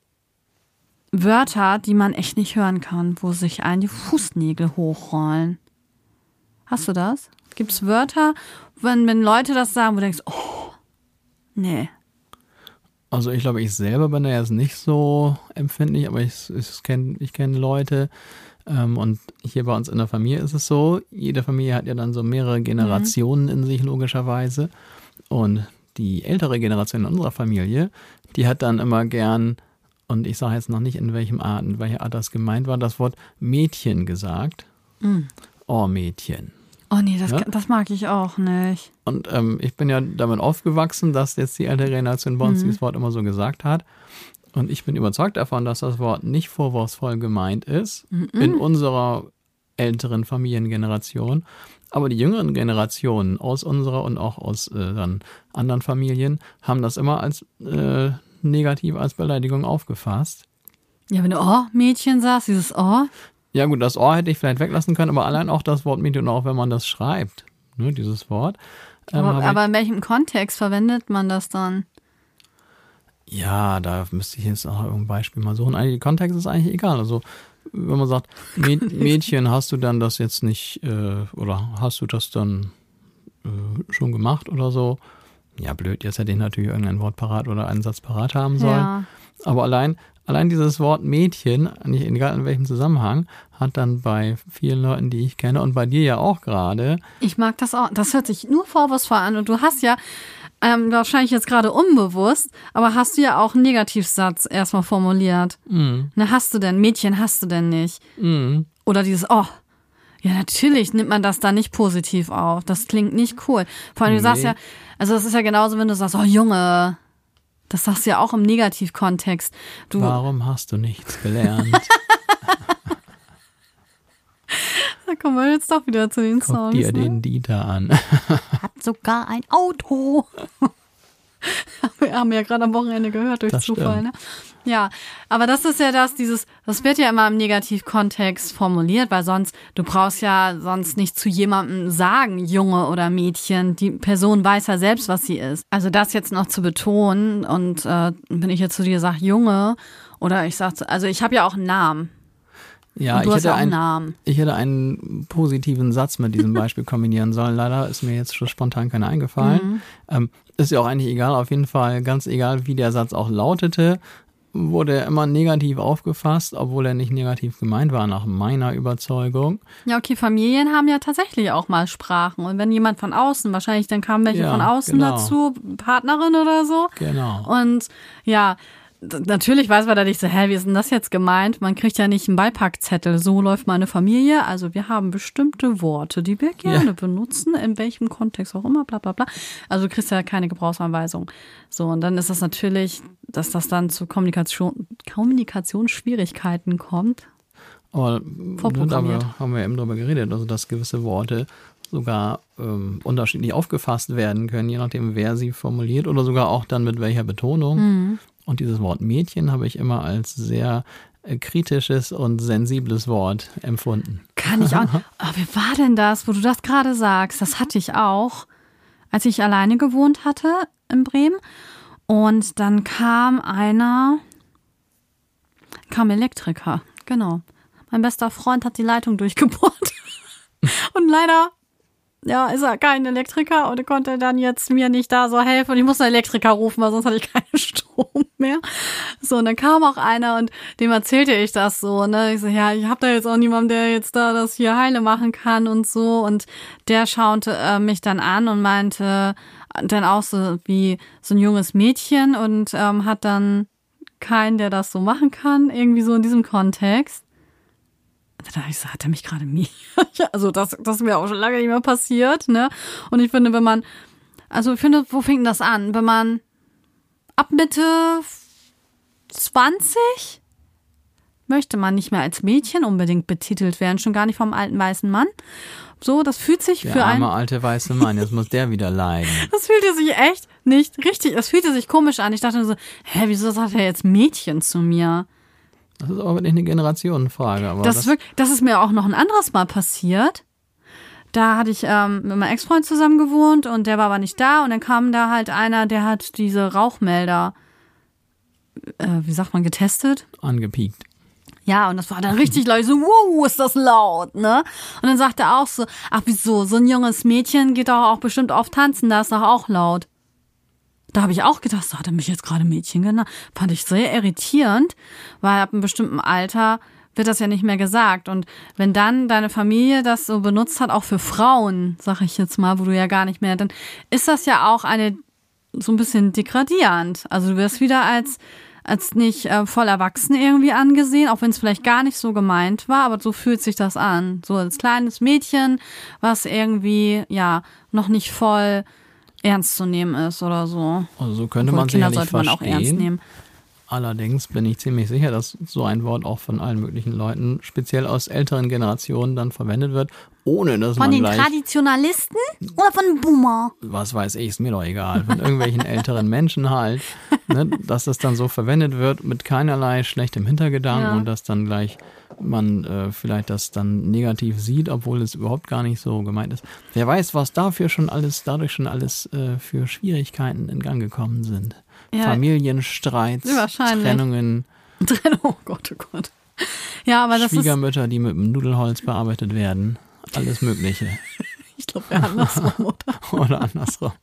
Speaker 1: Wörter, die man echt nicht hören kann, wo sich einem die Fußnägel hochrollen. Hast du das? Gibt es Wörter, wenn Leute das sagen, wo du denkst, oh, nee.
Speaker 2: Also ich glaube, ich selber bin da jetzt nicht so empfindlich, aber ich kenne Leute und hier bei uns in der Familie ist es so, jede Familie hat ja dann so mehrere Generationen in sich logischerweise und die ältere Generation in unserer Familie, die hat dann immer gern, und ich sage jetzt noch nicht, in welcher Art das gemeint war, das Wort Mädchen gesagt. Oh, Mädchen.
Speaker 1: Oh nee, das mag ich auch nicht.
Speaker 2: Und ich bin ja damit aufgewachsen, dass jetzt die ältere Generation bei uns dieses Wort immer so gesagt hat. Und ich bin überzeugt davon, dass das Wort nicht vorwurfsvoll gemeint ist in unserer älteren Familiengeneration. Aber die jüngeren Generationen aus unserer und auch aus dann anderen Familien haben das immer als negativ als Beleidigung aufgefasst.
Speaker 1: Ja, wenn du Mädchen sagst, dieses
Speaker 2: Ja gut, das Ohr hätte ich vielleicht weglassen können, aber allein auch das Wort Mädchen, auch wenn man das schreibt, ne, dieses Wort.
Speaker 1: Aber in welchem Kontext verwendet man das dann?
Speaker 2: Ja, da müsste ich jetzt auch irgendein Beispiel mal suchen. Der Kontext ist eigentlich egal. Also wenn man sagt, Mädchen, hast du dann das jetzt nicht, oder hast du das dann schon gemacht oder so? Ja, blöd, jetzt hätte ich natürlich irgendein Wort parat oder einen Satz parat haben sollen. Ja. Aber allein dieses Wort Mädchen, nicht egal in welchem Zusammenhang, hat dann bei vielen Leuten, die ich kenne und bei dir ja auch gerade. Ich
Speaker 1: mag das auch. Das hört sich nur vorwurfsvoll an und du hast ja wahrscheinlich jetzt gerade unbewusst, aber hast du ja auch einen Negativsatz erstmal formuliert. Na, hast du denn? Mädchen hast du denn nicht? Oder dieses ja, natürlich nimmt man das da nicht positiv auf. Das klingt nicht cool. Vor allem, du sagst ja, also es ist ja genauso, wenn du sagst, Junge, das sagst du ja auch im Negativkontext.
Speaker 2: Warum hast du nichts gelernt?
Speaker 1: Da kommen wir jetzt doch wieder zu den Songs.
Speaker 2: Guck dir den Dieter an.
Speaker 1: Hat sogar ein Auto. Wir haben ja gerade am Wochenende gehört durch
Speaker 2: das
Speaker 1: Zufall,
Speaker 2: stimmt.
Speaker 1: ne? Ja, aber das ist ja das wird ja immer im Negativkontext formuliert, weil du brauchst ja sonst nicht zu jemandem sagen, Junge oder Mädchen. Die Person weiß ja selbst, was sie ist. Also das jetzt noch zu betonen und wenn ich jetzt zu dir sage, Junge, oder ich sage, also ich habe ja auch einen Namen.
Speaker 2: Ja, ich hätte einen positiven Satz mit diesem Beispiel kombinieren sollen. Leider ist mir jetzt schon spontan keiner eingefallen. Ist ja auch eigentlich egal, auf jeden Fall ganz egal, wie der Satz auch lautete, wurde er immer negativ aufgefasst, obwohl er nicht negativ gemeint war, nach meiner Überzeugung.
Speaker 1: Ja, okay, Familien haben ja tatsächlich auch mal Sprachen. Und wenn jemand von außen, wahrscheinlich dann kamen welche von außen dazu, Partnerin oder so.
Speaker 2: Genau.
Speaker 1: Und ja, natürlich weiß man da nicht so, wie ist denn das jetzt gemeint? Man kriegt ja nicht einen Beipackzettel, so läuft meine Familie. Also wir haben bestimmte Worte, die wir gerne benutzen, in welchem Kontext auch immer, bla bla bla. Also du kriegst ja keine Gebrauchsanweisung. So, und dann ist das natürlich, dass das dann zu Kommunikationsschwierigkeiten kommt.
Speaker 2: Aber
Speaker 1: vorprogrammiert.
Speaker 2: da haben wir eben drüber geredet, also dass gewisse Worte sogar unterschiedlich aufgefasst werden können, je nachdem, wer sie formuliert oder sogar auch dann mit welcher Betonung. Und dieses Wort Mädchen habe ich immer als sehr kritisches und sensibles Wort empfunden.
Speaker 1: Kann ich auch. Aber wie war denn das, wo du das gerade sagst? Das hatte ich auch, als ich alleine gewohnt hatte in Bremen. Und dann kam Elektriker, genau. Mein bester Freund hat die Leitung durchgebohrt. Und leider, ja, ist er kein Elektriker und konnte dann jetzt mir nicht da so helfen. Und ich musste einen Elektriker rufen, weil sonst hatte ich keinen Strom mehr. So, und dann kam auch einer und dem erzählte ich das so, ne. Ich so, ja, ich hab da jetzt auch niemanden, der jetzt da das hier heile machen kann und so. Und der schaute mich dann an und meinte dann auch so wie so ein junges Mädchen und hat dann keinen, der das so machen kann. Irgendwie so in diesem Kontext. Da dachte ich so, hat er mich gerade also das ist mir auch schon lange nicht mehr passiert, ne? Und ich finde, wo fing das an? Wenn man ab Mitte 20 möchte man nicht mehr als Mädchen unbedingt betitelt werden, schon gar nicht vom alten weißen Mann. So, das fühlt sich
Speaker 2: der
Speaker 1: für einen...
Speaker 2: Der arme alte weiße Mann, jetzt muss der wieder leiden.
Speaker 1: Das fühlte sich echt nicht richtig, es fühlte sich komisch an. Ich dachte so, wieso sagt er jetzt Mädchen zu mir?
Speaker 2: Das ist aber wirklich eine Generationenfrage. Aber
Speaker 1: das ist mir auch noch ein anderes Mal passiert. Da hatte ich mit meinem Ex-Freund zusammen gewohnt und der war aber nicht da. Und dann kam da halt einer, der hat diese Rauchmelder, wie sagt man, getestet?
Speaker 2: Angepiekt.
Speaker 1: Ja, und das war dann richtig laut. So, wow, ist das laut, ne? Und dann sagt er auch so, ach wieso, so ein junges Mädchen geht doch auch bestimmt oft tanzen, da ist doch auch laut. Da habe ich auch gedacht, so hat er mich jetzt gerade Mädchen genannt. Fand ich sehr irritierend, weil ab einem bestimmten Alter wird das ja nicht mehr gesagt. Und wenn dann deine Familie das so benutzt hat, auch für Frauen, sag ich jetzt mal, wo du ja gar nicht mehr, dann ist das ja auch so ein bisschen degradierend. Also du wirst wieder als nicht voll erwachsen irgendwie angesehen, auch wenn es vielleicht gar nicht so gemeint war, aber so fühlt sich das an. So als kleines Mädchen, was irgendwie, ja, noch nicht voll ernst zu nehmen ist oder so.
Speaker 2: Also so könnte man sicherlich
Speaker 1: sollte man
Speaker 2: verstehen.
Speaker 1: auch ernst nehmen.
Speaker 2: Allerdings bin ich ziemlich sicher, dass so ein Wort auch von allen möglichen Leuten, speziell aus älteren Generationen, dann verwendet wird, ohne dass man gleich...
Speaker 1: Von den Traditionalisten oder von Boomer?
Speaker 2: Was weiß ich, ist mir doch egal. Von irgendwelchen älteren Menschen halt, ne, dass das dann so verwendet wird mit keinerlei schlechtem Hintergedanken und dass dann gleich man vielleicht das dann negativ sieht, obwohl es überhaupt gar nicht so gemeint ist. Wer weiß, was dadurch schon alles für Schwierigkeiten in Gang gekommen sind. Ja. Familienstreits, Trennungen.
Speaker 1: Oh Gott, oh Gott. Ja, aber das
Speaker 2: Schwiegermütter, die mit dem Nudelholz bearbeitet werden. Alles Mögliche.
Speaker 1: Ich glaube, ja, andersrum, oder?
Speaker 2: Oder andersrum.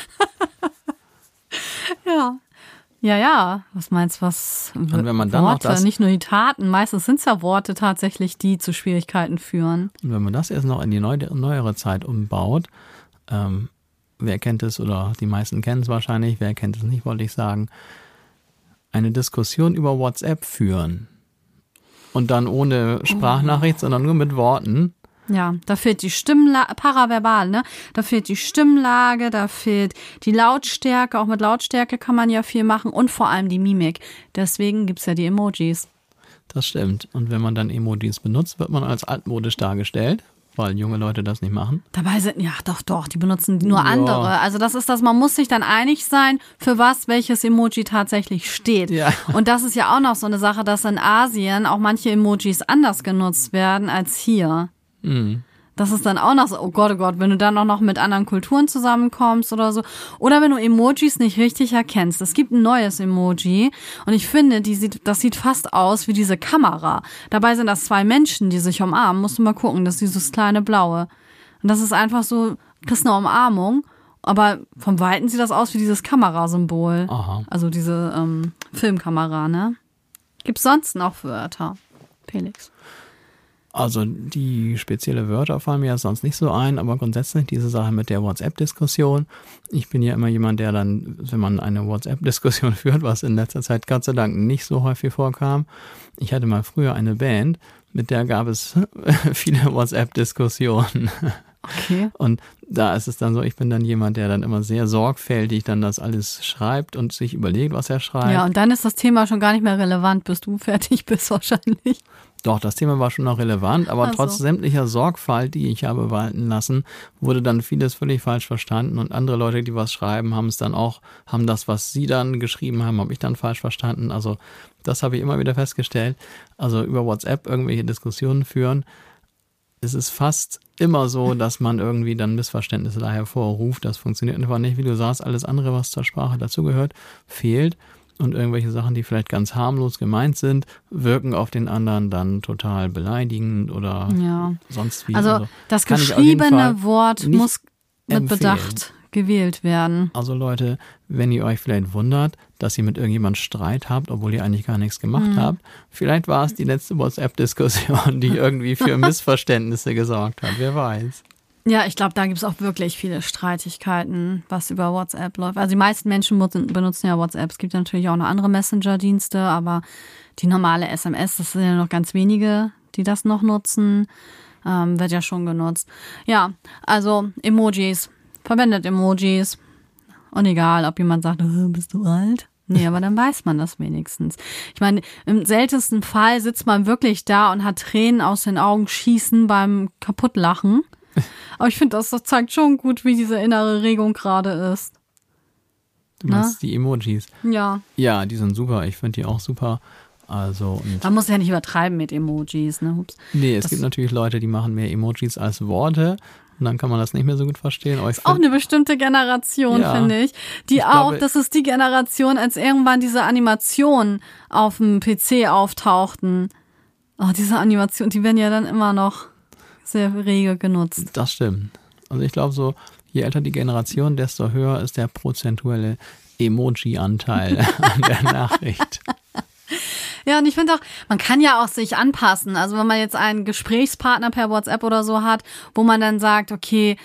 Speaker 1: Ja. Ja. Was meinst du, was
Speaker 2: und wenn man dann
Speaker 1: Worte,
Speaker 2: auch das,
Speaker 1: nicht nur die Taten, meistens sind es ja Worte tatsächlich, die zu Schwierigkeiten führen.
Speaker 2: Und wenn man das erst noch in die neuere Zeit umbaut, wer kennt es oder die meisten kennen es wahrscheinlich, wer kennt es nicht, wollte ich sagen, eine Diskussion über WhatsApp führen und dann ohne Sprachnachricht, sondern nur mit Worten.
Speaker 1: Ja, da fehlt die paraverbal, ne? Da fehlt die Stimmlage, da fehlt die Lautstärke. Auch mit Lautstärke kann man ja viel machen und vor allem die Mimik. Deswegen gibt's ja die Emojis.
Speaker 2: Das stimmt. Und wenn man dann Emojis benutzt, wird man als altmodisch dargestellt, weil junge Leute das nicht machen.
Speaker 1: Dabei sind, ja doch, die benutzen nur andere. Also das ist das, man muss sich dann einig sein, für was welches Emoji tatsächlich steht. Ja. Und das ist ja auch noch so eine Sache, dass in Asien auch manche Emojis anders genutzt werden als hier. Das ist dann auch noch so, oh Gott, wenn du dann auch noch mit anderen Kulturen zusammenkommst oder so. Oder wenn du Emojis nicht richtig erkennst. Es gibt ein neues Emoji und ich finde, das sieht fast aus wie diese Kamera. Dabei sind das zwei Menschen, die sich umarmen. Musst du mal gucken, das ist dieses kleine Blaue. Und das ist einfach so, kriegst eine Umarmung, aber vom Weiten sieht das aus wie dieses Kamerasymbol.
Speaker 2: Aha.
Speaker 1: Also diese Filmkamera, ne? Gibt's sonst noch Wörter, Felix?
Speaker 2: Also die spezielle Wörter fallen mir ja sonst nicht so ein, aber grundsätzlich diese Sache mit der WhatsApp-Diskussion. Ich bin ja immer jemand, der dann, wenn man eine WhatsApp-Diskussion führt, was in letzter Zeit Gott sei Dank nicht so häufig vorkam. Ich hatte mal früher eine Band, mit der gab es viele WhatsApp-Diskussionen.
Speaker 1: Okay.
Speaker 2: Und da ist es dann so, ich bin dann jemand, der dann immer sehr sorgfältig dann das alles schreibt und sich überlegt, was er schreibt.
Speaker 1: Ja, und dann ist das Thema schon gar nicht mehr relevant, bis du fertig bist wahrscheinlich.
Speaker 2: Doch, das Thema war schon noch relevant, aber
Speaker 1: Ach so.
Speaker 2: trotz sämtlicher Sorgfalt, die ich habe walten lassen, wurde dann vieles völlig falsch verstanden und andere Leute, die was schreiben, haben das, was sie dann geschrieben haben, habe ich dann falsch verstanden. Also das habe ich immer wieder festgestellt. Also über WhatsApp irgendwelche Diskussionen führen. Es ist fast immer so, dass man irgendwie dann Missverständnisse da hervorruft. Das funktioniert einfach nicht, wie du sagst. Alles andere, was zur Sprache dazugehört, fehlt. Und irgendwelche Sachen, die vielleicht ganz harmlos gemeint sind, wirken auf den anderen dann total beleidigend oder sonst wie.
Speaker 1: Also das
Speaker 2: kann ich auf jeden Fall
Speaker 1: geschriebene Wort
Speaker 2: nicht
Speaker 1: muss mit
Speaker 2: empfehlen.
Speaker 1: Bedacht gewählt werden.
Speaker 2: Also Leute, wenn ihr euch vielleicht wundert, dass ihr mit irgendjemandem Streit habt, obwohl ihr eigentlich gar nichts gemacht habt, vielleicht war es die letzte WhatsApp-Diskussion, die irgendwie für Missverständnisse gesorgt hat. Wer weiß.
Speaker 1: Ja, ich glaube, da gibt es auch wirklich viele Streitigkeiten, was über WhatsApp läuft. Also die meisten Menschen benutzen ja WhatsApp. Es gibt ja natürlich auch noch andere Messenger-Dienste, aber die normale SMS, das sind ja noch ganz wenige, die das noch nutzen, wird ja schon genutzt. Ja, also Emojis. Verwendet Emojis. Und egal, ob jemand sagt, bist du alt? Nee, aber dann weiß man das wenigstens. Ich meine, im seltensten Fall sitzt man wirklich da und hat Tränen aus den Augen schießen beim Kaputtlachen. Aber ich finde, das zeigt schon gut, wie diese innere Regung gerade ist.
Speaker 2: Du meinst die Emojis?
Speaker 1: Ja.
Speaker 2: Ja, die sind super. Ich finde die auch super. Also, und
Speaker 1: Man muss ja nicht übertreiben mit Emojis, ne? Ups.
Speaker 2: nee, es gibt natürlich Leute, die machen mehr Emojis als Worte. Und dann kann man das nicht mehr so gut verstehen. Aber
Speaker 1: Auch eine bestimmte Generation, finde ich. Das ist die Generation, als irgendwann diese Animationen auf dem PC auftauchten. Oh, diese Animationen, die werden ja dann immer noch sehr rege genutzt.
Speaker 2: Das stimmt. Also ich glaube so, je älter die Generation, desto höher ist der prozentuelle Emoji-Anteil an der Nachricht.
Speaker 1: Ja, und ich finde auch, man kann ja auch sich anpassen. Also wenn man jetzt einen Gesprächspartner per WhatsApp oder so hat, wo man dann sagt, okay,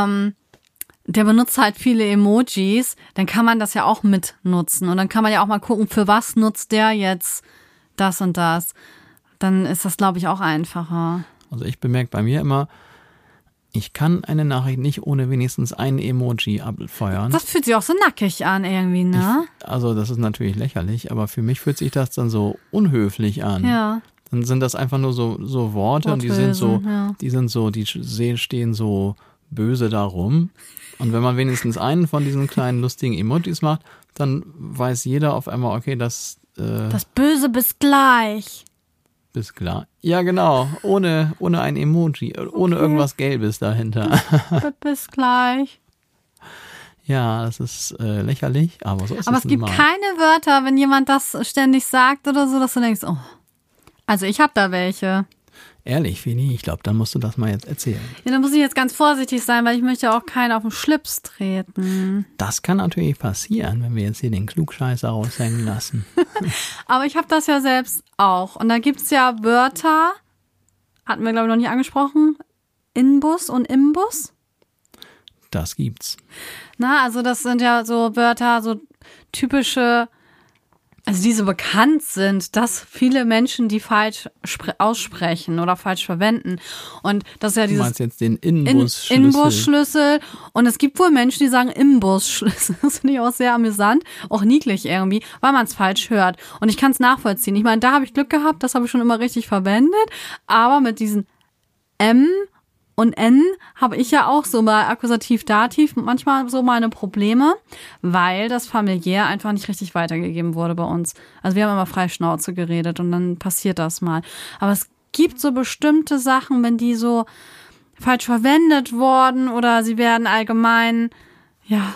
Speaker 1: der benutzt halt viele Emojis, dann kann man das ja auch mitnutzen. Und dann kann man ja auch mal gucken, für was nutzt der jetzt das und das. Dann ist das, glaube ich, auch einfacher.
Speaker 2: Also ich bemerke bei mir immer, ich kann eine Nachricht nicht ohne wenigstens ein Emoji abfeuern.
Speaker 1: Das fühlt sich auch so nackig an irgendwie, ne?
Speaker 2: Also das ist natürlich lächerlich, aber für mich fühlt sich das dann so unhöflich an.
Speaker 1: Ja.
Speaker 2: Dann sind das einfach nur so Worte und die stehen so böse da rum. Und wenn man wenigstens einen von diesen kleinen lustigen Emojis macht, dann weiß jeder auf einmal, okay, das
Speaker 1: Böse bis gleich.
Speaker 2: Ist klar. Ja, genau. Ohne ein Emoji, ohne irgendwas Gelbes dahinter.
Speaker 1: Bis gleich.
Speaker 2: Ja, das ist lächerlich, aber so ist es.
Speaker 1: Aber es gibt keine Wörter, wenn jemand das ständig sagt oder so, dass du denkst, oh, also ich habe da welche.
Speaker 2: Ehrlich, Fini, ich glaube, dann musst du das mal jetzt erzählen.
Speaker 1: Ja, dann muss ich jetzt ganz vorsichtig sein, weil ich möchte auch keinen auf den Schlips treten.
Speaker 2: Das kann natürlich passieren, wenn wir jetzt hier den Klugscheißer raushängen lassen.
Speaker 1: Aber ich habe das ja selbst auch. Und da gibt's ja Wörter, hatten wir, glaube ich, noch nicht angesprochen, Inbus und Imbus.
Speaker 2: Das gibt's.
Speaker 1: Na, also das sind ja so Wörter, so typische, also die so bekannt sind, dass viele Menschen die falsch aussprechen oder falsch verwenden. Und das ist ja dieses.
Speaker 2: Du meinst jetzt den Inbusschlüssel.
Speaker 1: Inbusschlüssel. Und es gibt wohl Menschen, die sagen Imbusschlüssel. Das finde ich auch sehr amüsant, auch niedlich irgendwie, weil man es falsch hört. Und ich kann es nachvollziehen. Ich meine, da habe ich Glück gehabt, das habe ich schon immer richtig verwendet. Aber mit diesen M und N habe ich ja auch so bei Akkusativ, Dativ manchmal so meine Probleme, weil das familiär einfach nicht richtig weitergegeben wurde bei uns. Also wir haben immer frei Schnauze geredet und dann passiert das mal. Aber es gibt so bestimmte Sachen, wenn die so falsch verwendet worden oder sie werden allgemein, ja,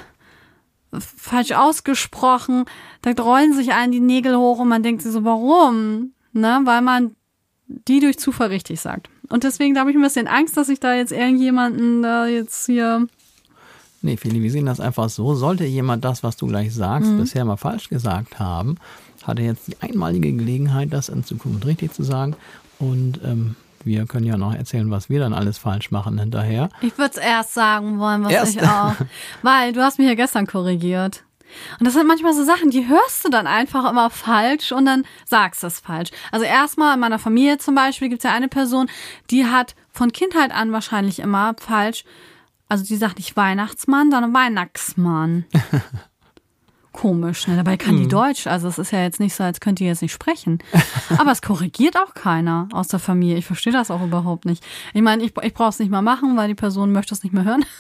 Speaker 1: falsch ausgesprochen, da rollen sich einem die Nägel hoch und man denkt sich so, warum? Ne? Weil man die durch Zufall richtig sagt. Und deswegen habe ich ein bisschen Angst, dass ich da jetzt irgendjemanden da jetzt hier...
Speaker 2: Nee, Feli, wir sehen das einfach so. Sollte jemand das, was du gleich sagst, bisher mal falsch gesagt haben, hat er jetzt die einmalige Gelegenheit, das in Zukunft richtig zu sagen. Und wir können ja noch erzählen, was wir dann alles falsch machen hinterher.
Speaker 1: Ich würde es erst sagen wollen, was ich auch... Weil du hast mich ja gestern korrigiert. Und das sind manchmal so Sachen, die hörst du dann einfach immer falsch und dann sagst du es falsch. Also erstmal in meiner Familie zum Beispiel gibt es ja eine Person, die hat von Kindheit an wahrscheinlich immer falsch, also die sagt nicht Weihnachtsmann, sondern Weihnachtsmann. komisch. Ne? Dabei kann die Deutsch, also es ist ja jetzt nicht so, als könnte die jetzt nicht sprechen. Aber es korrigiert auch keiner aus der Familie. Ich verstehe das auch überhaupt nicht. Ich meine, ich brauche es nicht mal machen, weil die Person möchte es nicht mehr hören.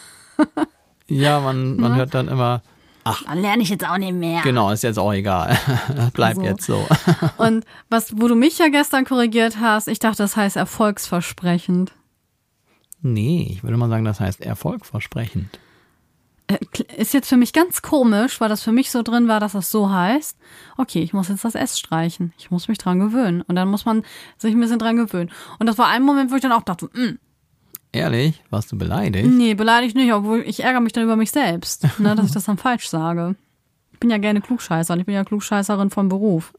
Speaker 2: Ja, man hört dann immer,
Speaker 1: Dann lerne ich jetzt auch nicht mehr.
Speaker 2: genau, ist jetzt auch egal. Bleibt
Speaker 1: So.
Speaker 2: jetzt so.
Speaker 1: Und wo du mich ja gestern korrigiert hast, ich dachte, das heißt erfolgsversprechend.
Speaker 2: Nee, ich würde mal sagen, das heißt erfolgversprechend.
Speaker 1: Ist jetzt für mich ganz komisch, weil das für mich so drin war, dass das so heißt. Okay, ich muss jetzt das S streichen. Ich muss mich dran gewöhnen. Und dann muss man sich ein bisschen dran gewöhnen. Und das war ein Moment, wo ich dann auch dachte,
Speaker 2: Ehrlich? Warst du beleidigt?
Speaker 1: nee, beleidigt nicht, obwohl ich ärgere mich dann über mich selbst, ne, dass ich das dann falsch sage. Ich bin ja gerne Klugscheißer und ich bin ja Klugscheißerin vom Beruf.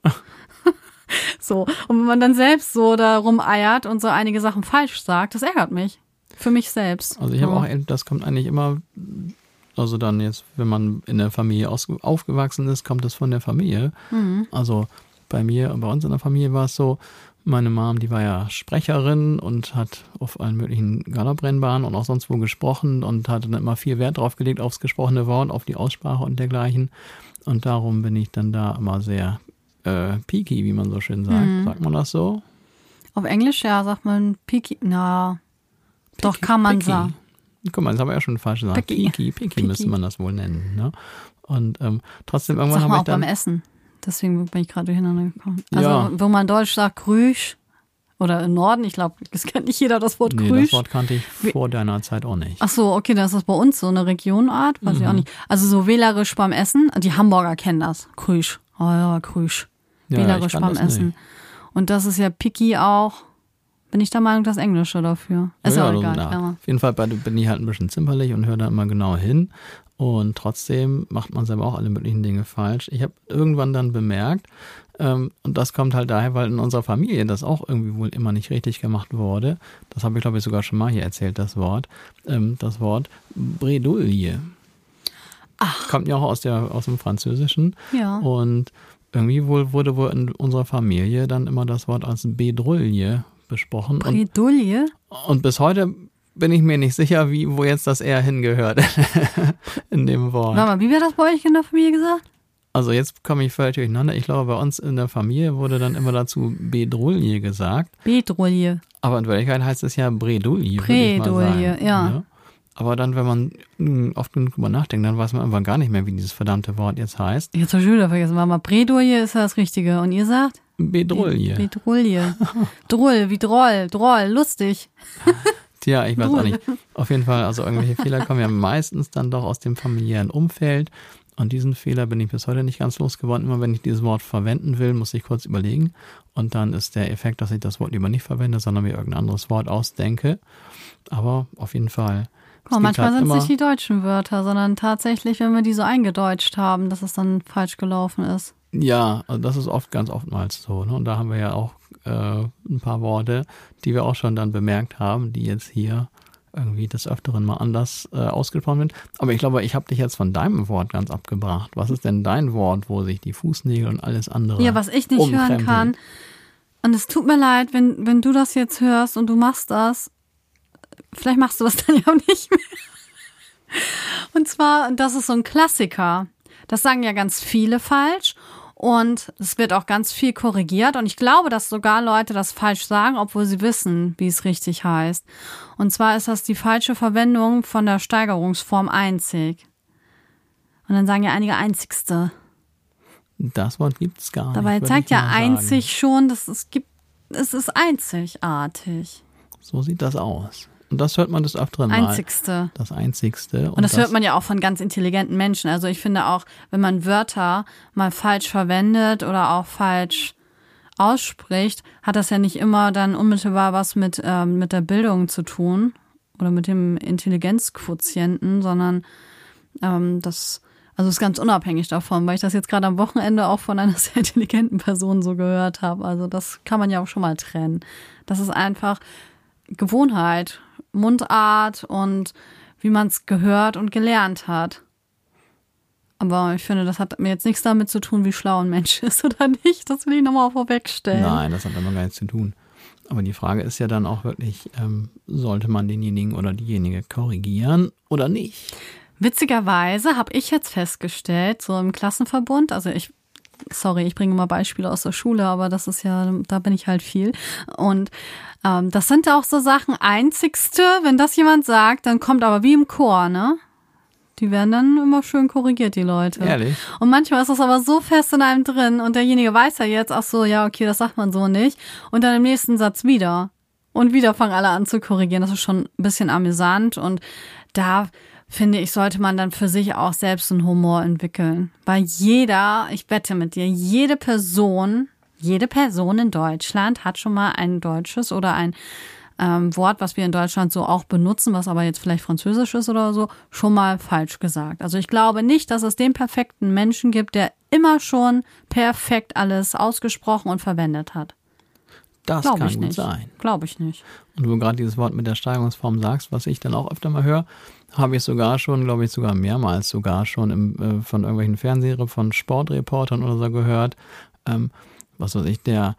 Speaker 1: So, und wenn man dann selbst so da rumeiert und so einige Sachen falsch sagt, das ärgert mich. Für mich selbst.
Speaker 2: Also ich habe
Speaker 1: So.
Speaker 2: auch, das kommt eigentlich immer, also dann jetzt, wenn man in der Familie aufgewachsen ist, kommt das von der Familie. Also bei uns in der Familie war es so, meine Mom, die war ja Sprecherin und hat auf allen möglichen Galoprennbahnen und auch sonst wo gesprochen und hat dann immer viel Wert drauf gelegt, aufs gesprochene Wort, auf die Aussprache und dergleichen. Und darum bin ich dann da immer sehr picky, wie man so schön sagt. Sagt man das so?
Speaker 1: Auf Englisch, ja, sagt man picky. Na, doch kann man
Speaker 2: Picky.
Speaker 1: sagen.
Speaker 2: Guck mal, das habe ich ja schon falsch gesagt.
Speaker 1: Picky.
Speaker 2: Picky müsste man das wohl nennen. Ne? Und trotzdem irgendwann
Speaker 1: Sag mal
Speaker 2: habe
Speaker 1: auch
Speaker 2: ich dann...
Speaker 1: beim Essen. Deswegen bin ich gerade durcheinander gekommen. Also,
Speaker 2: Ja.
Speaker 1: wo man in Deutsch sagt, Krüsch. Oder im Norden, ich glaube, das kennt nicht jeder, das Wort
Speaker 2: Nee,
Speaker 1: Krüsch.
Speaker 2: das Wort kannte ich vor deiner Zeit auch nicht.
Speaker 1: Ach so, okay, das ist bei uns so eine Regionart, weiß ich auch nicht. Also so wählerisch beim Essen, die Hamburger kennen das. Krüsch. Oh ja, Krüsch.
Speaker 2: Ja,
Speaker 1: Wählerisch
Speaker 2: ich kann
Speaker 1: beim
Speaker 2: das
Speaker 1: Essen.
Speaker 2: nicht.
Speaker 1: Und das ist ja picky auch. Bin ich der Meinung, das Englische dafür. Ist
Speaker 2: Ja,
Speaker 1: auch egal.
Speaker 2: na,
Speaker 1: Ja.
Speaker 2: auf jeden Fall bin ich halt ein bisschen zimperlich und höre da immer genau hin. Und trotzdem macht man selber auch alle möglichen Dinge falsch. Ich habe irgendwann dann bemerkt, und das kommt halt daher, weil in unserer Familie das auch irgendwie wohl immer nicht richtig gemacht wurde. Das habe ich, glaube ich, sogar schon mal hier erzählt, das Wort. Das Wort Bredouille. Kommt ja auch aus dem Französischen.
Speaker 1: Ja.
Speaker 2: Und irgendwie wurde wohl in unserer Familie dann immer das Wort als Bedrouille besprochen.
Speaker 1: Bredouille?
Speaker 2: Und bis heute bin ich mir nicht sicher, wo jetzt das R hingehört in dem Wort.
Speaker 1: Warte mal, wie wird das bei euch in der Familie gesagt?
Speaker 2: Also jetzt komme ich völlig durcheinander. Ich glaube, bei uns in der Familie wurde dann immer dazu Bedrouille gesagt.
Speaker 1: Bedrouille.
Speaker 2: Aber in Wirklichkeit heißt es ja Bredouille, würde ich mal
Speaker 1: Bredouille,
Speaker 2: sagen.
Speaker 1: ja.
Speaker 2: Aber dann, wenn man oft genug drüber nachdenkt, dann weiß man einfach gar nicht mehr, wie dieses verdammte Wort jetzt heißt.
Speaker 1: Jetzt habe ich schon wieder vergessen. Warte mal, Bredouille ist ja das Richtige. Und ihr sagt?
Speaker 2: Bedrouille.
Speaker 1: Bedrouille. Droll, wie Droll. Droll, lustig.
Speaker 2: Tja, ich weiß auch nicht. Auf jeden Fall, also irgendwelche Fehler kommen ja meistens dann doch aus dem familiären Umfeld. Und diesen Fehler bin ich bis heute nicht ganz losgeworden. Immer wenn ich dieses Wort verwenden will, muss ich kurz überlegen. Und dann ist der Effekt, dass ich das Wort lieber nicht verwende, sondern mir irgendein anderes Wort ausdenke. Aber auf jeden Fall.
Speaker 1: Guck mal, manchmal sind es nicht die deutschen Wörter, sondern tatsächlich, wenn wir die so eingedeutscht haben, dass es dann falsch gelaufen ist.
Speaker 2: Ja, also das ist ganz oftmals so. Ne? Und da haben wir ja auch ein paar Worte, die wir auch schon dann bemerkt haben, die jetzt hier irgendwie des Öfteren mal anders ausgesprochen werden. Aber ich glaube, ich habe dich jetzt von deinem Wort ganz abgebracht. Was ist denn dein Wort, wo sich die Fußnägel und alles andere
Speaker 1: Ja, was ich nicht hören
Speaker 2: umkrempeln?
Speaker 1: kann. Und es tut mir leid, wenn du das jetzt hörst und du machst das. Vielleicht machst du das dann ja auch nicht mehr. Und zwar, das ist so ein Klassiker. Das sagen ja ganz viele falsch. Und es wird auch ganz viel korrigiert. Und ich glaube, dass sogar Leute das falsch sagen, obwohl sie wissen, wie es richtig heißt. Und zwar ist das die falsche Verwendung von der Steigerungsform einzig. Und dann sagen ja einige einzigste.
Speaker 2: Das Wort gibt es gar nicht.
Speaker 1: Dabei
Speaker 2: würde
Speaker 1: zeigt
Speaker 2: ich
Speaker 1: ja
Speaker 2: mal sagen.
Speaker 1: einzig schon, dass es ist einzigartig.
Speaker 2: So sieht das aus. Und das hört man des Öfteren mal.
Speaker 1: Einzigste.
Speaker 2: Das Einzigste.
Speaker 1: Und das hört man ja auch von ganz intelligenten Menschen. Also ich finde auch, wenn man Wörter mal falsch verwendet oder auch falsch ausspricht, hat das ja nicht immer dann unmittelbar was mit der Bildung zu tun oder mit dem Intelligenzquotienten, sondern das ist ganz unabhängig davon, weil ich das jetzt gerade am Wochenende auch von einer sehr intelligenten Person so gehört habe. Also das kann man ja auch schon mal trennen. Das ist einfach Gewohnheit, Mundart und wie man es gehört und gelernt hat. Aber ich finde, das hat mir jetzt nichts damit zu tun, wie schlau ein Mensch ist oder nicht. Das will ich nochmal vorwegstellen.
Speaker 2: Nein, das hat immer gar nichts zu tun. Aber die Frage ist ja dann auch wirklich, sollte man denjenigen oder diejenige korrigieren oder nicht?
Speaker 1: Witzigerweise habe ich jetzt festgestellt, so im Klassenverbund, also ich bringe mal Beispiele aus der Schule, aber das ist ja, da bin ich halt viel. Und das sind auch so Sachen, einzigste, wenn das jemand sagt, dann kommt aber wie im Chor, ne? Die werden dann immer schön korrigiert, die Leute.
Speaker 2: Ehrlich?
Speaker 1: Und manchmal ist das aber so fest in einem drin und derjenige weiß ja jetzt, ach so, ja, okay, das sagt man so nicht. Und dann im nächsten Satz wieder. Und wieder fangen alle an zu korrigieren. Das ist schon ein bisschen amüsant und da finde ich, sollte man dann für sich auch selbst einen Humor entwickeln. Weil ich wette mit dir, jede Person in Deutschland hat schon mal ein deutsches oder ein Wort, was wir in Deutschland so auch benutzen, was aber jetzt vielleicht Französisch ist oder so, schon mal falsch gesagt. Also ich glaube nicht, dass es den perfekten Menschen gibt, der immer schon perfekt alles ausgesprochen und verwendet hat.
Speaker 2: Das
Speaker 1: Glaub
Speaker 2: kann
Speaker 1: ich
Speaker 2: gut
Speaker 1: nicht.
Speaker 2: sein.
Speaker 1: Glaube ich nicht.
Speaker 2: Und wo du gerade dieses Wort mit der Steigerungsform sagst, was ich dann auch öfter mal höre, habe ich sogar schon, glaube ich sogar mehrmals sogar schon von irgendwelchen Fernsehern, von Sportreportern oder so gehört, was weiß ich, der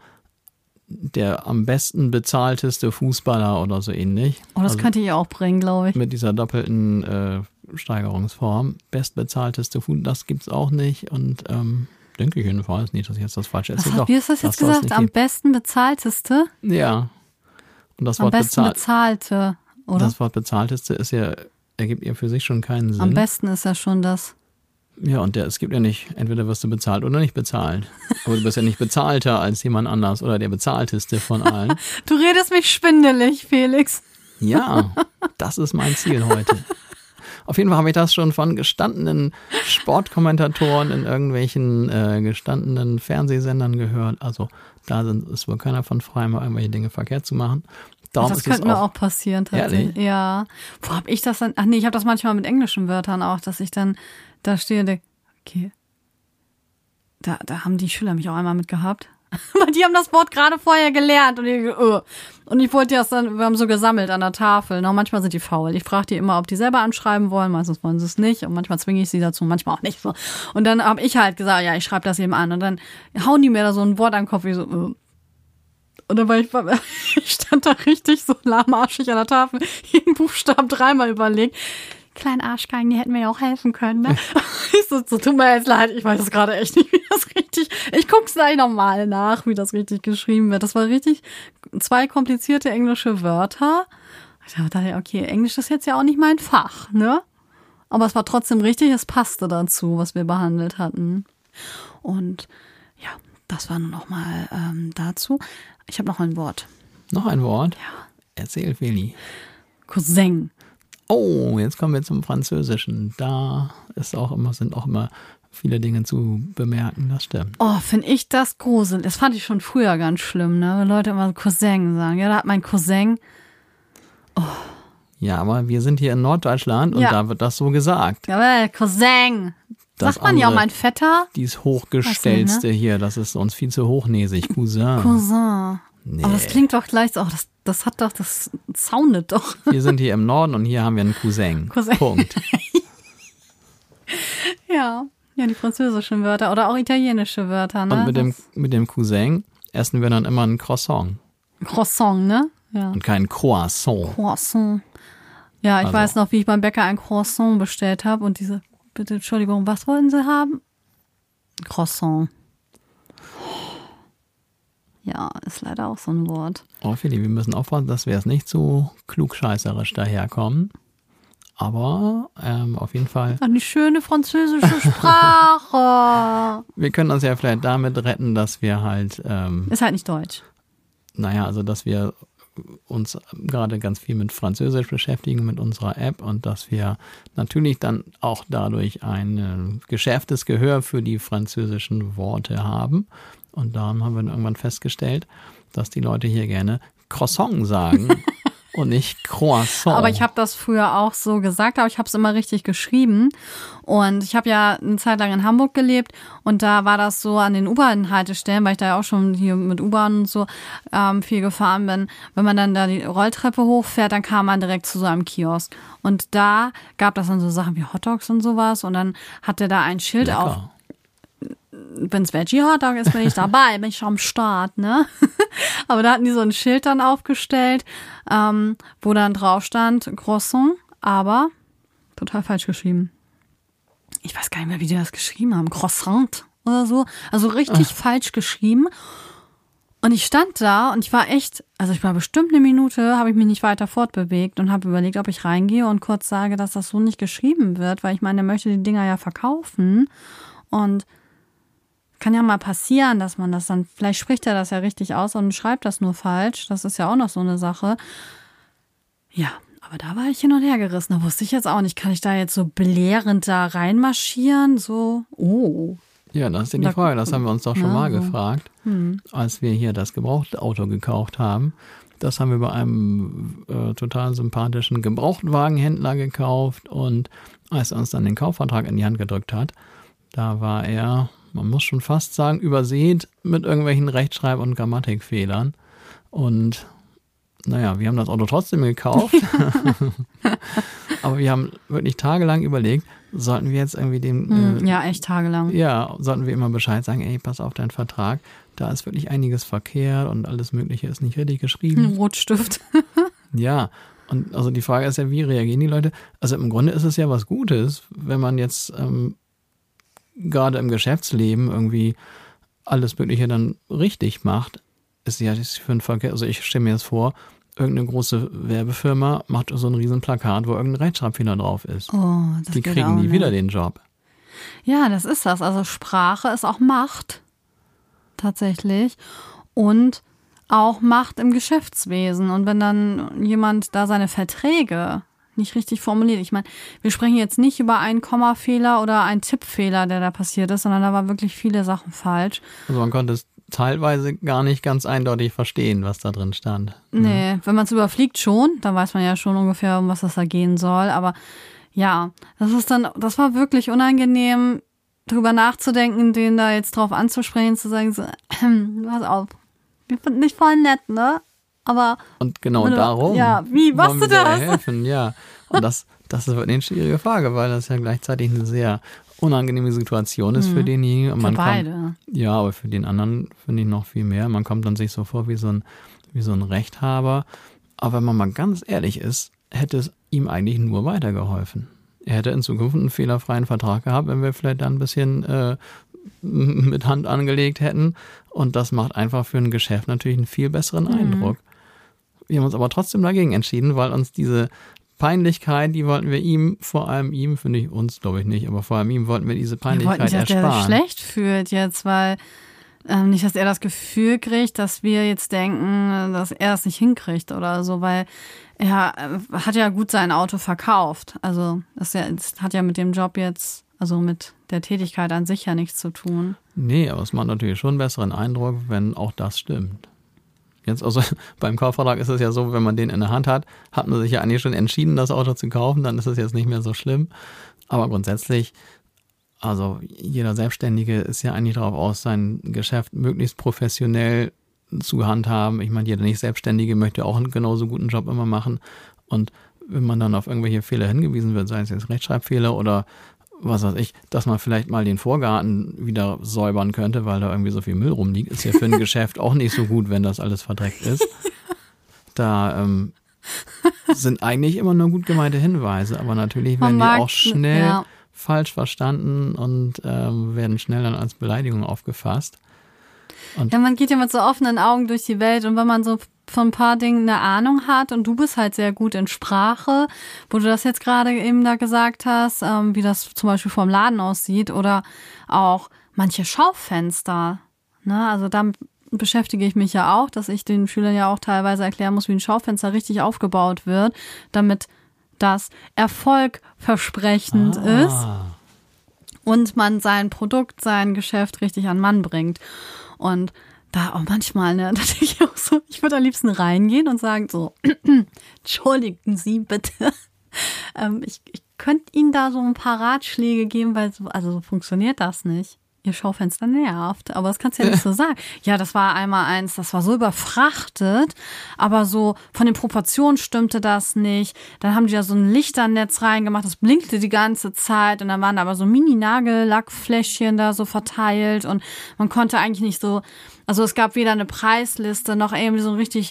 Speaker 2: am besten bezahlteste Fußballer oder so ähnlich.
Speaker 1: Oh, das könnte ich auch bringen, glaube ich.
Speaker 2: Mit dieser doppelten Steigerungsform. Bestbezahlteste Fußballer, das gibt's auch nicht und denke ich jedenfalls nicht, dass ich jetzt das Falsche erzähle.
Speaker 1: Wie hast du das jetzt gesagt? Am besten bezahlteste?
Speaker 2: Ja. Und das
Speaker 1: Am
Speaker 2: Wort
Speaker 1: besten bezahlte, oder?
Speaker 2: Das Wort bezahlteste ergibt ja für sich schon keinen Sinn.
Speaker 1: Am besten ist ja schon das.
Speaker 2: Ja, und es gibt ja nicht, entweder wirst du bezahlt oder nicht bezahlt. Aber du bist ja nicht bezahlter als jemand anders oder der bezahlteste von allen.
Speaker 1: Du redest mich schwindelig, Felix.
Speaker 2: Ja, das ist mein Ziel heute. Auf jeden Fall habe ich das schon von gestandenen Sportkommentatoren in irgendwelchen gestandenen Fernsehsendern gehört. Also da ist wohl keiner von frei, mal irgendwelche Dinge verkehrt zu machen. Darum
Speaker 1: das könnte mir auch passieren tatsächlich.
Speaker 2: Ehrlich?
Speaker 1: Ja. Wo habe ich das dann? Ach nee, ich habe das manchmal mit englischen Wörtern auch, dass ich dann da stehe und denke, okay, da haben die Schüler mich auch einmal mit gehabt. Weil die haben das Wort gerade vorher gelernt und ich wollte das dann, wir haben so gesammelt an der Tafel. Na, manchmal sind die faul. Ich frage die immer, ob die selber anschreiben wollen. Meistens wollen sie es nicht und manchmal zwinge ich sie dazu, manchmal auch nicht so. Und dann habe ich halt gesagt, ja, ich schreibe das eben an und dann hauen die mir da so ein Wort an den Kopf, wie so, Und dann war ich stand da richtig so lahmarschig an der Tafel, jeden Buchstaben dreimal überlegt. Kleinen Arschgeigen, die hätten mir ja auch helfen können, ne? Ich so, tut mir jetzt leid, ich weiß es gerade echt nicht, wie das richtig, ich guck's gleich nochmal nach, wie das richtig geschrieben wird. Das war richtig 2 komplizierte englische Wörter. Ich dachte, okay, Englisch ist jetzt ja auch nicht mein Fach, ne? Aber es war trotzdem richtig, es passte dazu, was wir behandelt hatten. Und ja, das war noch mal dazu. Ich habe noch ein Wort.
Speaker 2: Noch ein Wort?
Speaker 1: Ja.
Speaker 2: Erzähl, Feli.
Speaker 1: Cousin.
Speaker 2: Oh, jetzt kommen wir zum Französischen. Da sind auch immer viele Dinge zu bemerken, das stimmt.
Speaker 1: Oh, finde ich das gruselig. Das fand ich schon früher ganz schlimm, ne? Wenn Leute immer Cousin sagen. Ja, da hat mein Cousin. Oh.
Speaker 2: Ja, aber wir sind hier in Norddeutschland und da wird das so gesagt.
Speaker 1: Ja, Cousin.
Speaker 2: Das
Speaker 1: sagt man ja auch mein Vetter?
Speaker 2: Dies Hochgestellte hier, das ist uns viel zu hochnäsig. Cousin.
Speaker 1: Cousin.
Speaker 2: Nee.
Speaker 1: Aber das klingt doch gleich so, das soundet doch.
Speaker 2: Wir sind hier im Norden und hier haben wir einen Cousin. Punkt.
Speaker 1: Ja, die französischen Wörter oder auch italienische Wörter, ne?
Speaker 2: Und mit dem Cousin essen wir dann immer ein Croissant.
Speaker 1: Croissant, ne? Ja.
Speaker 2: Und kein Croissant.
Speaker 1: Croissant. Ja, ich weiß noch, wie ich beim Bäcker ein Croissant bestellt habe und diese, bitte, Entschuldigung, was wollen Sie haben? Croissant. Ja, ist leider auch so ein Wort.
Speaker 2: Oh, Feli, wir müssen aufpassen, dass wir jetzt nicht so klugscheißerisch daherkommen. Aber auf jeden Fall.
Speaker 1: Eine schöne französische Sprache.
Speaker 2: Wir können uns ja vielleicht damit retten, dass wir halt.
Speaker 1: Ist halt nicht Deutsch.
Speaker 2: Naja, also dass wir uns gerade ganz viel mit Französisch beschäftigen, mit unserer App und dass wir natürlich dann auch dadurch ein geschärftes Gehör für die französischen Worte haben. Und darum haben wir dann irgendwann festgestellt, dass die Leute hier gerne Croissant sagen und nicht Croissant.
Speaker 1: Aber ich habe das früher auch so gesagt, aber ich habe es immer richtig geschrieben. Und ich habe ja eine Zeit lang in Hamburg gelebt und da war das so an den U-Bahn-Haltestellen, weil ich da ja auch schon hier mit U-Bahn und so viel gefahren bin. Wenn man dann da die Rolltreppe hochfährt, dann kam man direkt zu so einem Kiosk. Und da gab das dann so Sachen wie Hotdogs und sowas und dann hatte da ein Schild
Speaker 2: Lecker.
Speaker 1: auf. Wenn's Veggie-Hotdog ist, bin ich dabei, bin ich am Start, ne? Aber da hatten die so ein Schild dann aufgestellt, wo dann drauf stand Croissant, aber total falsch geschrieben. ich weiß gar nicht mehr, wie die das geschrieben haben, Croissant oder so. Also richtig falsch geschrieben. Und ich stand da und ich war bestimmt eine Minute, habe ich mich nicht weiter fortbewegt und habe überlegt, ob ich reingehe und kurz sage, dass das so nicht geschrieben wird, weil ich meine, er möchte die Dinger ja verkaufen. Und kann ja mal passieren, dass man das dann, vielleicht spricht er das ja richtig aus und schreibt das nur falsch. Das ist ja auch noch so eine Sache. Ja, aber da war ich hin und her gerissen. Da wusste ich jetzt auch nicht, kann ich da jetzt so belehrend da reinmarschieren? So,
Speaker 2: Ja, das ist ja die Frage. Das haben wir uns doch schon mal gefragt, als wir hier das Gebrauchtauto gekauft haben. Das haben wir bei einem total sympathischen Gebrauchtwagenhändler gekauft. Und als er uns dann den Kaufvertrag in die Hand gedrückt hat, da war er, man muss schon fast sagen, übersät mit irgendwelchen Rechtschreib- und Grammatikfehlern. Und naja, wir haben das Auto trotzdem gekauft. Aber wir haben wirklich tagelang überlegt, sollten wir jetzt irgendwie dem...
Speaker 1: ja, echt tagelang.
Speaker 2: Ja, sollten wir immer Bescheid sagen, ey, pass auf deinen Vertrag, da ist wirklich einiges verkehrt und alles Mögliche ist nicht richtig geschrieben.
Speaker 1: Ein Rotstift.
Speaker 2: Ja, und also die Frage ist ja, wie reagieren die Leute? Also im Grunde ist es ja was Gutes, wenn man jetzt gerade im Geschäftsleben irgendwie alles Mögliche dann richtig macht. Ist ja für einen Verkehr, also ich stelle mir jetzt vor, irgendeine große Werbefirma macht so ein riesen Plakat, wo irgendein Rechtschreibfehler drauf ist.
Speaker 1: Oh, das
Speaker 2: die
Speaker 1: geht
Speaker 2: kriegen
Speaker 1: auch
Speaker 2: nie
Speaker 1: nicht.
Speaker 2: wieder den Job.
Speaker 1: Ja, das ist das. Also Sprache ist auch Macht. Tatsächlich. Und auch Macht im Geschäftswesen. Und wenn dann jemand da seine Verträge nicht richtig formuliert. Ich meine, wir sprechen jetzt nicht über einen Kommafehler oder einen Tippfehler, der da passiert ist, sondern da waren wirklich viele Sachen falsch.
Speaker 2: Also man konnte es teilweise gar nicht ganz eindeutig verstehen, was da drin stand.
Speaker 1: Nee, wenn man es überfliegt schon, dann weiß man ja schon ungefähr, um was das da gehen soll. Aber ja, das war wirklich unangenehm, drüber nachzudenken, den da jetzt drauf anzusprechen, zu sagen, so, pass auf, wir finden dich voll nett, ne? Aber.
Speaker 2: Und genau darum.
Speaker 1: Ja, wie machst du das?
Speaker 2: Helfen, ja. Und das ist wirklich eine schwierige Frage, weil das ja gleichzeitig eine sehr unangenehme Situation ist für denjenigen.
Speaker 1: Für beide.
Speaker 2: Ja, aber für den anderen finde ich noch viel mehr. Man kommt dann sich so vor wie so ein Rechthaber. Aber wenn man mal ganz ehrlich ist, hätte es ihm eigentlich nur weitergeholfen. Er hätte in Zukunft einen fehlerfreien Vertrag gehabt, wenn wir vielleicht dann ein bisschen mit Hand angelegt hätten. Und das macht einfach für ein Geschäft natürlich einen viel besseren Eindruck. Wir haben uns aber trotzdem dagegen entschieden, weil uns diese Peinlichkeit, die wollten wir ihm, vor allem ihm, finde ich uns, glaube ich nicht, aber vor allem ihm wollten wir diese Peinlichkeit
Speaker 1: ersparen. Dass er sich schlecht fühlt jetzt, weil nicht, dass er das Gefühl kriegt, dass wir jetzt denken, dass er es nicht hinkriegt oder so, weil er hat ja gut sein Auto verkauft. Also das hat ja mit dem Job jetzt, also mit der Tätigkeit an sich ja nichts zu tun.
Speaker 2: Nee, aber es macht natürlich schon einen besseren Eindruck, wenn auch das stimmt. Jetzt also beim Kaufvertrag ist es ja so, wenn man den in der Hand hat, hat man sich ja eigentlich schon entschieden, das Auto zu kaufen, dann ist es jetzt nicht mehr so schlimm. Aber grundsätzlich, also jeder Selbstständige ist ja eigentlich darauf aus, sein Geschäft möglichst professionell zu handhaben. Ich meine, jeder Nicht-Selbstständige möchte auch einen genauso guten Job immer machen. Und wenn man dann auf irgendwelche Fehler hingewiesen wird, sei es jetzt Rechtschreibfehler oder was weiß ich, dass man vielleicht mal den Vorgarten wieder säubern könnte, weil da irgendwie so viel Müll rumliegt, ist ja für ein Geschäft auch nicht so gut, wenn das alles verdreckt ist. Da sind eigentlich immer nur gut gemeinte Hinweise, aber natürlich werden die auch schnell falsch verstanden und werden schnell dann als Beleidigung aufgefasst. Und
Speaker 1: ja, man geht ja mit so offenen Augen durch die Welt und wenn man so von ein paar Dingen eine Ahnung hat und du bist halt sehr gut in Sprache, wo du das jetzt gerade eben da gesagt hast, wie das zum Beispiel vom Laden aussieht oder auch manche Schaufenster, ne? Also damit beschäftige ich mich ja auch, dass ich den Schülern ja auch teilweise erklären muss, wie ein Schaufenster richtig aufgebaut wird, damit das erfolgversprechend ist und man sein Produkt, sein Geschäft richtig an Mann bringt. Und da auch manchmal, ne, da denke ich auch so, ich würde am liebsten reingehen und sagen so, entschuldigen Sie bitte, ich könnte Ihnen da so ein paar Ratschläge geben, weil so funktioniert das nicht. Ihr Schaufenster nervt, aber das kannst du ja nicht so sagen. Ja, das war einmal eins, das war so überfrachtet, aber so von den Proportionen stimmte das nicht. Dann haben die da so ein Lichternetz reingemacht, das blinkte die ganze Zeit und dann waren da aber so Mini-Nagellackfläschchen da so verteilt und man konnte eigentlich nicht so, also es gab weder eine Preisliste noch irgendwie so einen richtig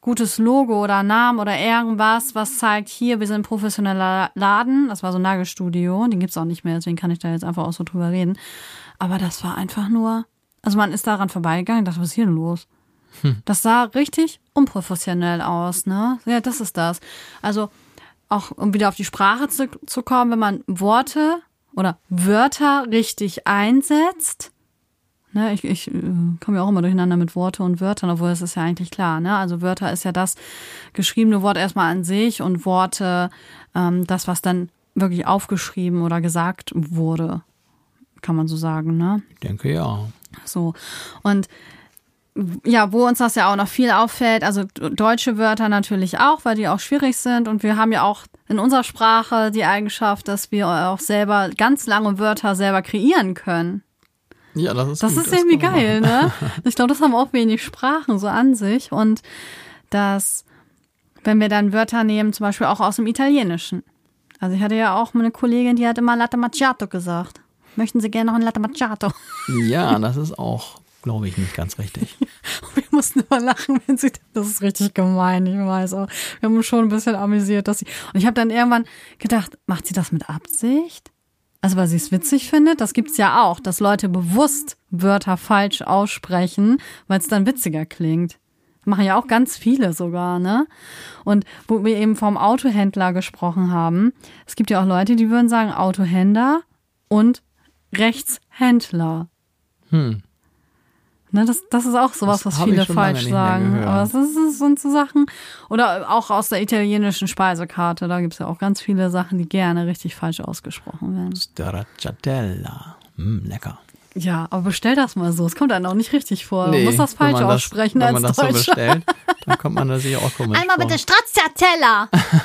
Speaker 1: gutes Logo oder Namen oder irgendwas, was zeigt, hier, wir sind ein professioneller Laden. Das war so ein Nagelstudio, den gibt's auch nicht mehr, deswegen kann ich da jetzt einfach auch so drüber reden. Aber das war einfach nur, also man ist daran vorbeigegangen und dachte, was ist hier denn los? Das sah richtig unprofessionell aus, ne? Ja, das ist das. Also auch, um wieder auf die Sprache zu kommen, wenn man Worte oder Wörter richtig einsetzt, ne, ich komme ja auch immer durcheinander mit Worte und Wörtern, obwohl es ist ja eigentlich klar, ne? Also Wörter ist ja das geschriebene Wort erstmal an sich und Worte, das, was dann wirklich aufgeschrieben oder gesagt wurde, kann man so sagen, ne?
Speaker 2: Ich denke, ja.
Speaker 1: So. Und ja, wo uns das ja auch noch viel auffällt, also deutsche Wörter natürlich auch, weil die auch schwierig sind und wir haben ja auch in unserer Sprache die Eigenschaft, dass wir auch selber ganz lange Wörter selber kreieren können.
Speaker 2: Ja, das
Speaker 1: ist irgendwie geil, ne? Ich glaube, das haben auch wenig Sprachen so an sich und dass, wenn wir dann Wörter nehmen, zum Beispiel auch aus dem Italienischen. Also ich hatte ja auch eine Kollegin, die hat immer Latte Macchiato gesagt. Möchten Sie gerne noch ein Latte Macchiato?
Speaker 2: Ja, das ist auch, glaube ich, nicht ganz richtig.
Speaker 1: Wir mussten immer lachen, wenn sie, das ist richtig gemein, ich weiß auch. Wir haben uns schon ein bisschen amüsiert, dass sie, und ich habe dann irgendwann gedacht, macht sie das mit Absicht? Also weil sie es witzig findet, das gibt's ja auch, dass Leute bewusst Wörter falsch aussprechen, weil es dann witziger klingt. Machen ja auch ganz viele sogar, ne? Und wo wir eben vom Autohändler gesprochen haben, es gibt ja auch Leute, die würden sagen Autohändler und Rechtshändler. Ne, das ist auch sowas, was viele falsch sagen. Aber das sind so Sachen. Oder auch aus der italienischen Speisekarte, da gibt es ja auch ganz viele Sachen, die gerne richtig falsch ausgesprochen werden.
Speaker 2: Stracciatella. Lecker.
Speaker 1: Ja, aber bestell das mal so. Es kommt einem auch nicht richtig vor. Man muss das falsch aussprechen als Deutscher.
Speaker 2: Wenn man das so bestellt, dann kommt man da sicher auch komisch
Speaker 1: Einmal bitte Stracciatella.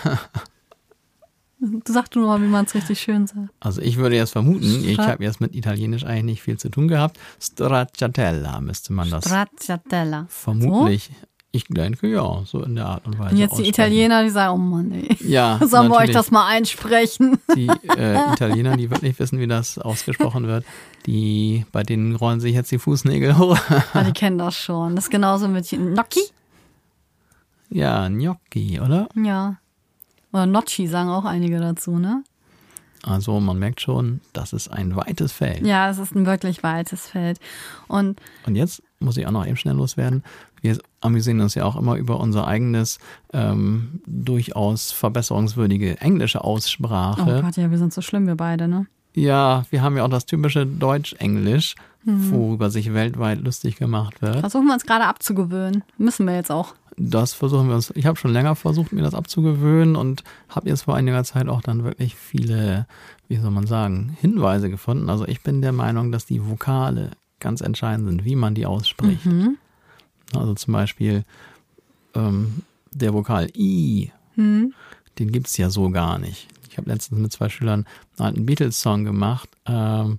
Speaker 1: Du sagst nur mal, wie man es richtig schön sagt.
Speaker 2: Also ich würde jetzt vermuten, ich habe jetzt mit Italienisch eigentlich nicht viel zu tun gehabt. Stracciatella müsste man das
Speaker 1: Stracciatella.
Speaker 2: Vermutlich. So? Ich denke, ja, so in der Art und Weise.
Speaker 1: Und jetzt die Italiener, die sagen, oh Mann, ey.
Speaker 2: Ja,
Speaker 1: sollen wir euch das mal einsprechen?
Speaker 2: Die Italiener, die wirklich wissen, wie das ausgesprochen wird, bei denen rollen sich jetzt die Fußnägel hoch.
Speaker 1: Ja, die kennen das schon. Das ist genauso mit Gnocchi.
Speaker 2: Ja, Gnocchi, oder?
Speaker 1: Ja. Oder Gnocchi sagen auch einige dazu, ne?
Speaker 2: Also man merkt schon, das ist ein weites Feld.
Speaker 1: Ja, es ist ein wirklich weites Feld. Und
Speaker 2: jetzt muss ich auch noch eben schnell loswerden. Wir amüsieren uns ja auch immer über unser eigenes, durchaus verbesserungswürdige englische Aussprache.
Speaker 1: Oh Gott, ja, wir sind so schlimm, wir beide, ne?
Speaker 2: Ja, wir haben ja auch das typische Deutsch-Englisch, worüber sich weltweit lustig gemacht wird.
Speaker 1: Versuchen wir uns gerade abzugewöhnen. Müssen wir jetzt auch.
Speaker 2: Das versuchen wir uns. Ich habe schon länger versucht, mir das abzugewöhnen und habe jetzt vor einiger Zeit auch dann wirklich viele, wie soll man sagen, Hinweise gefunden. Also ich bin der Meinung, dass die Vokale ganz entscheidend sind, wie man die ausspricht. Also zum Beispiel der Vokal I, den gibt's ja so gar nicht. Ich habe letztens mit 2 Schülern einen alten Beatles-Song gemacht, 8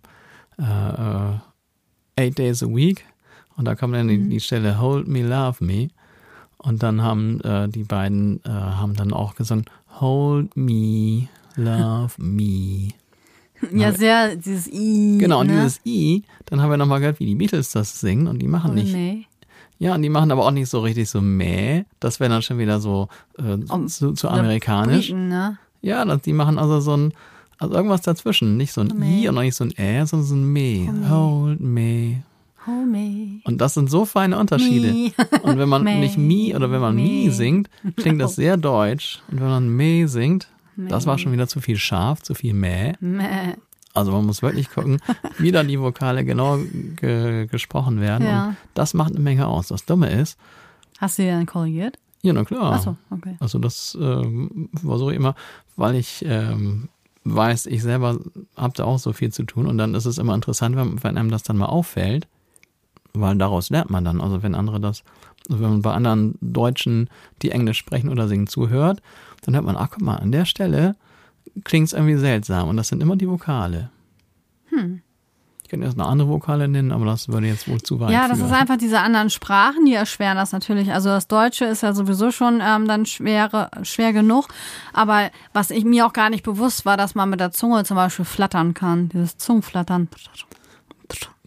Speaker 2: Days a Week, und da kommt dann die Stelle Hold Me, Love Me. Und dann haben die beiden haben dann auch gesungen Hold Me, Love Me.
Speaker 1: Ja, sehr, dieses I.
Speaker 2: Genau, und dieses I, dann haben wir nochmal gehört, wie die Beatles das singen, und die machen nicht.
Speaker 1: Nee.
Speaker 2: Ja, und die machen aber auch nicht so richtig so mäh. Das wäre dann schon wieder so zu amerikanisch.
Speaker 1: Briten, ne?
Speaker 2: Ja, die machen also irgendwas dazwischen. Nicht so ein I und auch nicht so ein sondern so ein Me. Hold me.
Speaker 1: Hold me.
Speaker 2: Und das sind so feine Unterschiede.
Speaker 1: Me.
Speaker 2: Und wenn man nicht Mi oder wenn man Mi singt, klingt das sehr deutsch. Und wenn man Me singt, das war schon wieder zu viel scharf, zu viel Mäh. Also man muss wirklich gucken, wie dann die Vokale genau gesprochen werden.
Speaker 1: Ja.
Speaker 2: Und das macht eine Menge aus. Das Dumme ist.
Speaker 1: Hast du die dann korrigiert?
Speaker 2: Ja, na klar.
Speaker 1: Ach so, okay.
Speaker 2: Also das versuche ich immer, weil ich weiß, ich selber habe da auch so viel zu tun. Und dann ist es immer interessant, wenn einem das dann mal auffällt, weil daraus lernt man dann. Also wenn man bei anderen Deutschen, die Englisch sprechen oder singen, zuhört, dann hört man, guck mal, an der Stelle klingt es irgendwie seltsam. Und das sind immer die Vokale. Ich könnte jetzt noch andere Vokale nennen, aber das würde jetzt wohl zu weit
Speaker 1: Ja, das
Speaker 2: führen.
Speaker 1: ist einfach diese anderen Sprachen, die erschweren das natürlich. Also das Deutsche ist ja sowieso schon dann schwer genug. Aber was mir auch gar nicht bewusst war, dass man mit der Zunge zum Beispiel flattern kann. Dieses Zungenflattern.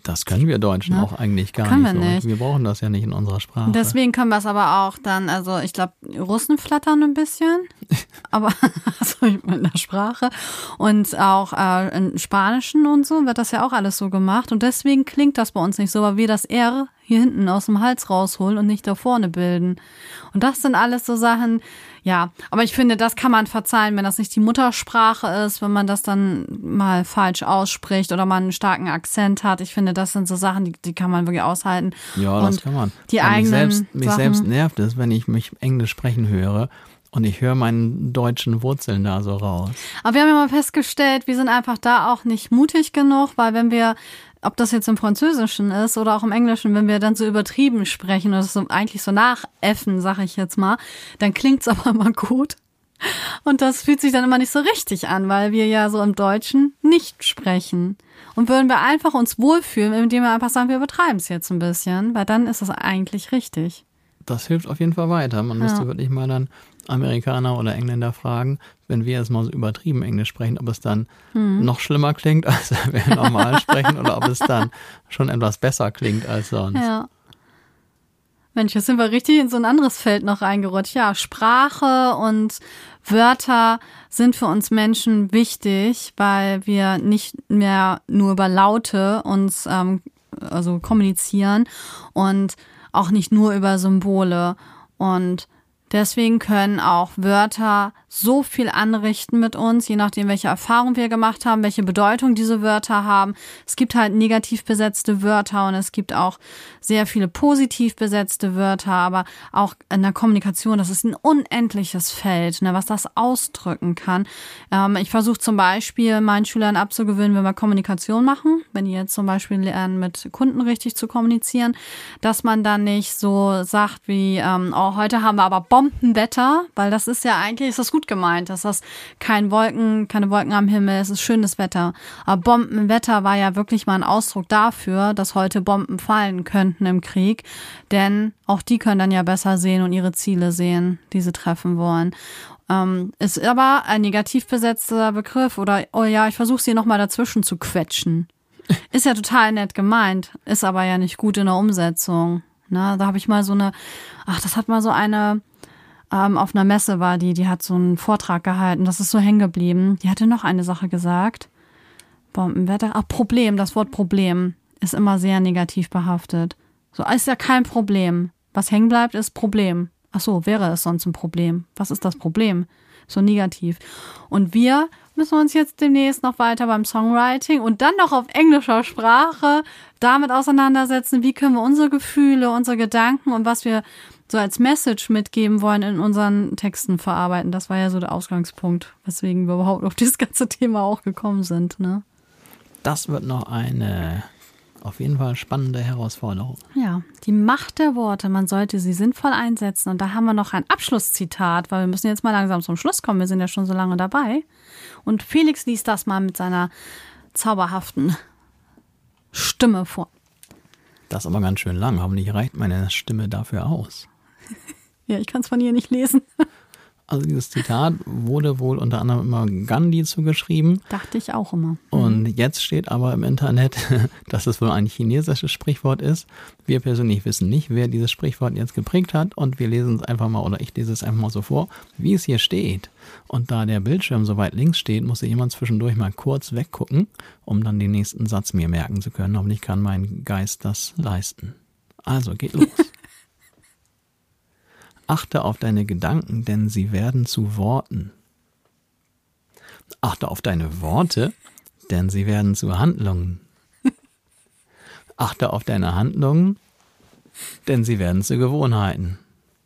Speaker 2: Das können wir Deutschen auch eigentlich gar
Speaker 1: können
Speaker 2: nicht so.
Speaker 1: Wir nicht.
Speaker 2: Wir brauchen das ja nicht in unserer Sprache.
Speaker 1: Deswegen können wir es aber auch dann, also ich glaube, Russen flattern ein bisschen, aber also in der Sprache und auch im Spanischen und so wird das ja auch alles so gemacht und deswegen klingt das bei uns nicht so, weil wir das R hier hinten aus dem Hals rausholen und nicht da vorne bilden. Und das sind alles so Sachen, ja, aber ich finde, das kann man verzeihen, wenn das nicht die Muttersprache ist, wenn man das dann mal falsch ausspricht oder man einen starken Akzent hat. Ich finde, das sind so Sachen, die kann man wirklich aushalten.
Speaker 2: Ja, das kann man.
Speaker 1: Die eigenen
Speaker 2: mich selbst nervt es, wenn ich mich Englisch sprechen höre und ich höre meinen deutschen Wurzeln da so raus.
Speaker 1: Aber wir haben ja mal festgestellt, wir sind einfach da auch nicht mutig genug, weil wenn wir, ob das jetzt im Französischen ist oder auch im Englischen, wenn wir dann so übertrieben sprechen oder so eigentlich so nachäffen, sag ich jetzt mal, dann klingt's aber immer gut. Und das fühlt sich dann immer nicht so richtig an, weil wir ja so im Deutschen nicht sprechen. Und würden wir einfach uns wohlfühlen, indem wir einfach sagen, wir übertreiben es jetzt ein bisschen, weil dann ist es eigentlich richtig.
Speaker 2: Das hilft auf jeden Fall weiter. Man müsste wirklich mal dann Amerikaner oder Engländer fragen, wenn wir jetzt mal so übertrieben Englisch sprechen, ob es dann noch schlimmer klingt, als wenn wir normal sprechen oder ob es dann schon etwas besser klingt als sonst.
Speaker 1: Ja. Mensch, jetzt sind wir richtig in so ein anderes Feld noch reingerutscht. Ja, Sprache und Wörter sind für uns Menschen wichtig, weil wir nicht mehr nur über Laute uns also kommunizieren und auch nicht nur über Symbole. Und deswegen können auch Wörter so viel anrichten mit uns, je nachdem, welche Erfahrung wir gemacht haben, welche Bedeutung diese Wörter haben. Es gibt halt negativ besetzte Wörter und es gibt auch sehr viele positiv besetzte Wörter, aber auch in der Kommunikation, das ist ein unendliches Feld, ne, was das ausdrücken kann. Ich versuche zum Beispiel meinen Schülern abzugewöhnen, wenn wir Kommunikation machen, wenn die jetzt zum Beispiel lernen, mit Kunden richtig zu kommunizieren, dass man dann nicht so sagt wie, oh, heute haben wir aber Bombenwetter, weil das ist ja eigentlich, ist das gut gemeint, dass das keine Wolken am Himmel, es ist schönes Wetter. Aber Bombenwetter war ja wirklich mal ein Ausdruck dafür, dass heute Bomben fallen könnten im Krieg, denn auch die können dann ja besser sehen und ihre Ziele sehen, die sie treffen wollen. Ist aber ein negativ besetzter Begriff oder, oh ja, ich versuche sie nochmal dazwischen zu quetschen. Ist ja total nett gemeint, ist aber ja nicht gut in der Umsetzung. Na, da habe ich mal so eine, das hat mal so eine, auf einer Messe war die hat so einen Vortrag gehalten, das ist so hängen geblieben. Die hatte noch eine Sache gesagt. Bombenwetter, Problem, das Wort Problem ist immer sehr negativ behaftet. So, ist ja kein Problem. Was hängen bleibt, ist Problem. Ach so, wäre es sonst ein Problem? Was ist das Problem? So negativ. Und wir müssen uns jetzt demnächst noch weiter beim Songwriting und dann noch auf englischer Sprache damit auseinandersetzen, wie können wir unsere Gefühle, unsere Gedanken und was wir so als Message mitgeben wollen in unseren Texten verarbeiten. Das war ja so der Ausgangspunkt, weswegen wir überhaupt auf dieses ganze Thema auch gekommen sind. Ne?
Speaker 2: Das wird noch eine auf jeden Fall spannende Herausforderung.
Speaker 1: Ja, die Macht der Worte, man sollte sie sinnvoll einsetzen. Und da haben wir noch ein Abschlusszitat, weil wir müssen jetzt mal langsam zum Schluss kommen. Wir sind ja schon so lange dabei. Und Felix liest das mal mit seiner zauberhaften Stimme vor.
Speaker 2: Das ist aber ganz schön lang. Hoffentlich reicht meine Stimme dafür aus.
Speaker 1: Ja, ich kann es von hier nicht lesen.
Speaker 2: Also dieses Zitat wurde wohl unter anderem immer Gandhi zugeschrieben.
Speaker 1: Dachte ich auch immer.
Speaker 2: Und jetzt steht aber im Internet, dass es wohl ein chinesisches Sprichwort ist. Wir persönlich wissen nicht, wer dieses Sprichwort jetzt geprägt hat. Und wir lesen es einfach mal, oder ich lese es einfach mal so vor, wie es hier steht. Und da der Bildschirm so weit links steht, muss sich jemand zwischendurch mal kurz weggucken, um dann den nächsten Satz mir merken zu können. Hoffentlich kann mein Geist das leisten. Also, geht los. Achte auf deine Gedanken, denn sie werden zu Worten. Achte auf deine Worte, denn sie werden zu Handlungen. Achte auf deine Handlungen, denn sie werden zu Gewohnheiten.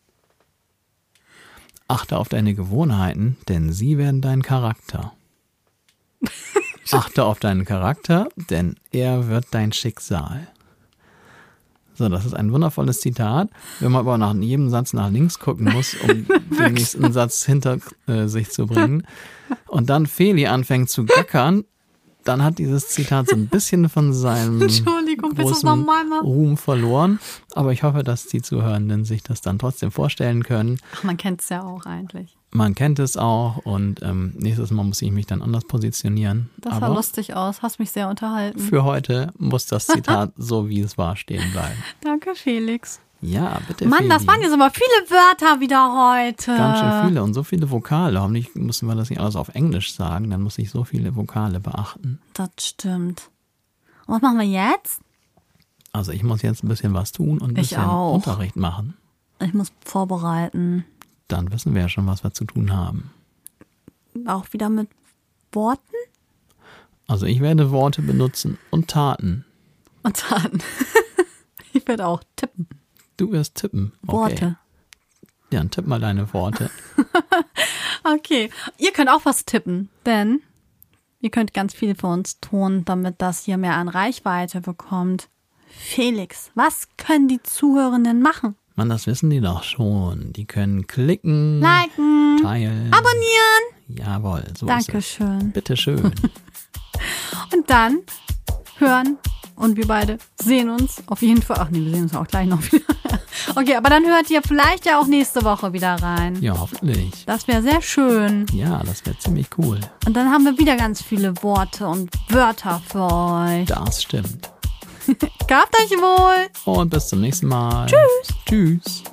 Speaker 2: Achte auf deine Gewohnheiten, denn sie werden dein Charakter. Achte auf deinen Charakter, denn er wird dein Schicksal. So, das ist ein wundervolles Zitat. Wenn man aber nach jedem Satz nach links gucken muss, um den nächsten Satz hinter sich zu bringen, und dann Feli anfängt zu gackern, dann hat dieses Zitat so ein bisschen von seinem großen Ruhm verloren. Aber ich hoffe, dass die Zuhörenden sich das dann trotzdem vorstellen können.
Speaker 1: Ach, man kennt es ja auch eigentlich.
Speaker 2: Man kennt es auch und nächstes Mal muss ich mich dann anders positionieren.
Speaker 1: Das sah lustig aus, hast mich sehr unterhalten.
Speaker 2: Für heute muss das Zitat so wie es war stehen bleiben.
Speaker 1: Danke, Felix.
Speaker 2: Ja, bitte.
Speaker 1: Mann,
Speaker 2: Feli.
Speaker 1: das waren jetzt aber viele Wörter wieder heute.
Speaker 2: Ganz schön viele und so viele Vokale. Hoffentlich müssen wir das nicht alles auf Englisch sagen, dann muss ich so viele Vokale beachten.
Speaker 1: Das stimmt. Und was machen wir jetzt?
Speaker 2: Also ich muss jetzt ein bisschen was tun und ein bisschen Unterricht machen.
Speaker 1: Ich muss vorbereiten.
Speaker 2: Dann wissen wir ja schon, was wir zu tun haben.
Speaker 1: Auch wieder mit Worten?
Speaker 2: Also ich werde Worte benutzen und Taten.
Speaker 1: Und Taten. Ich werde auch tippen.
Speaker 2: Du wirst tippen. Okay.
Speaker 1: Worte.
Speaker 2: Ja, dann tipp mal deine Worte.
Speaker 1: Okay. Ihr könnt auch was tippen, denn ihr könnt ganz viel für uns tun, damit das hier mehr an Reichweite bekommt. Felix, was können die Zuhörenden machen?
Speaker 2: Mann, das wissen die doch schon. Die können klicken,
Speaker 1: Liken,
Speaker 2: teilen,
Speaker 1: abonnieren.
Speaker 2: Jawohl, so
Speaker 1: Dankeschön.
Speaker 2: ist es. Bitteschön.
Speaker 1: Und dann hören und wir beide sehen uns auf jeden Fall. Ach nee, wir sehen uns auch gleich noch wieder. Okay, aber dann hört ihr vielleicht ja auch nächste Woche wieder rein.
Speaker 2: Ja, hoffentlich.
Speaker 1: Das wäre sehr schön.
Speaker 2: Ja, das wäre ziemlich cool.
Speaker 1: Und dann haben wir wieder ganz viele Worte und Wörter für euch.
Speaker 2: Das stimmt.
Speaker 1: Gehabt euch wohl.
Speaker 2: Und bis zum nächsten Mal.
Speaker 1: Tschüss.
Speaker 2: Tschüss.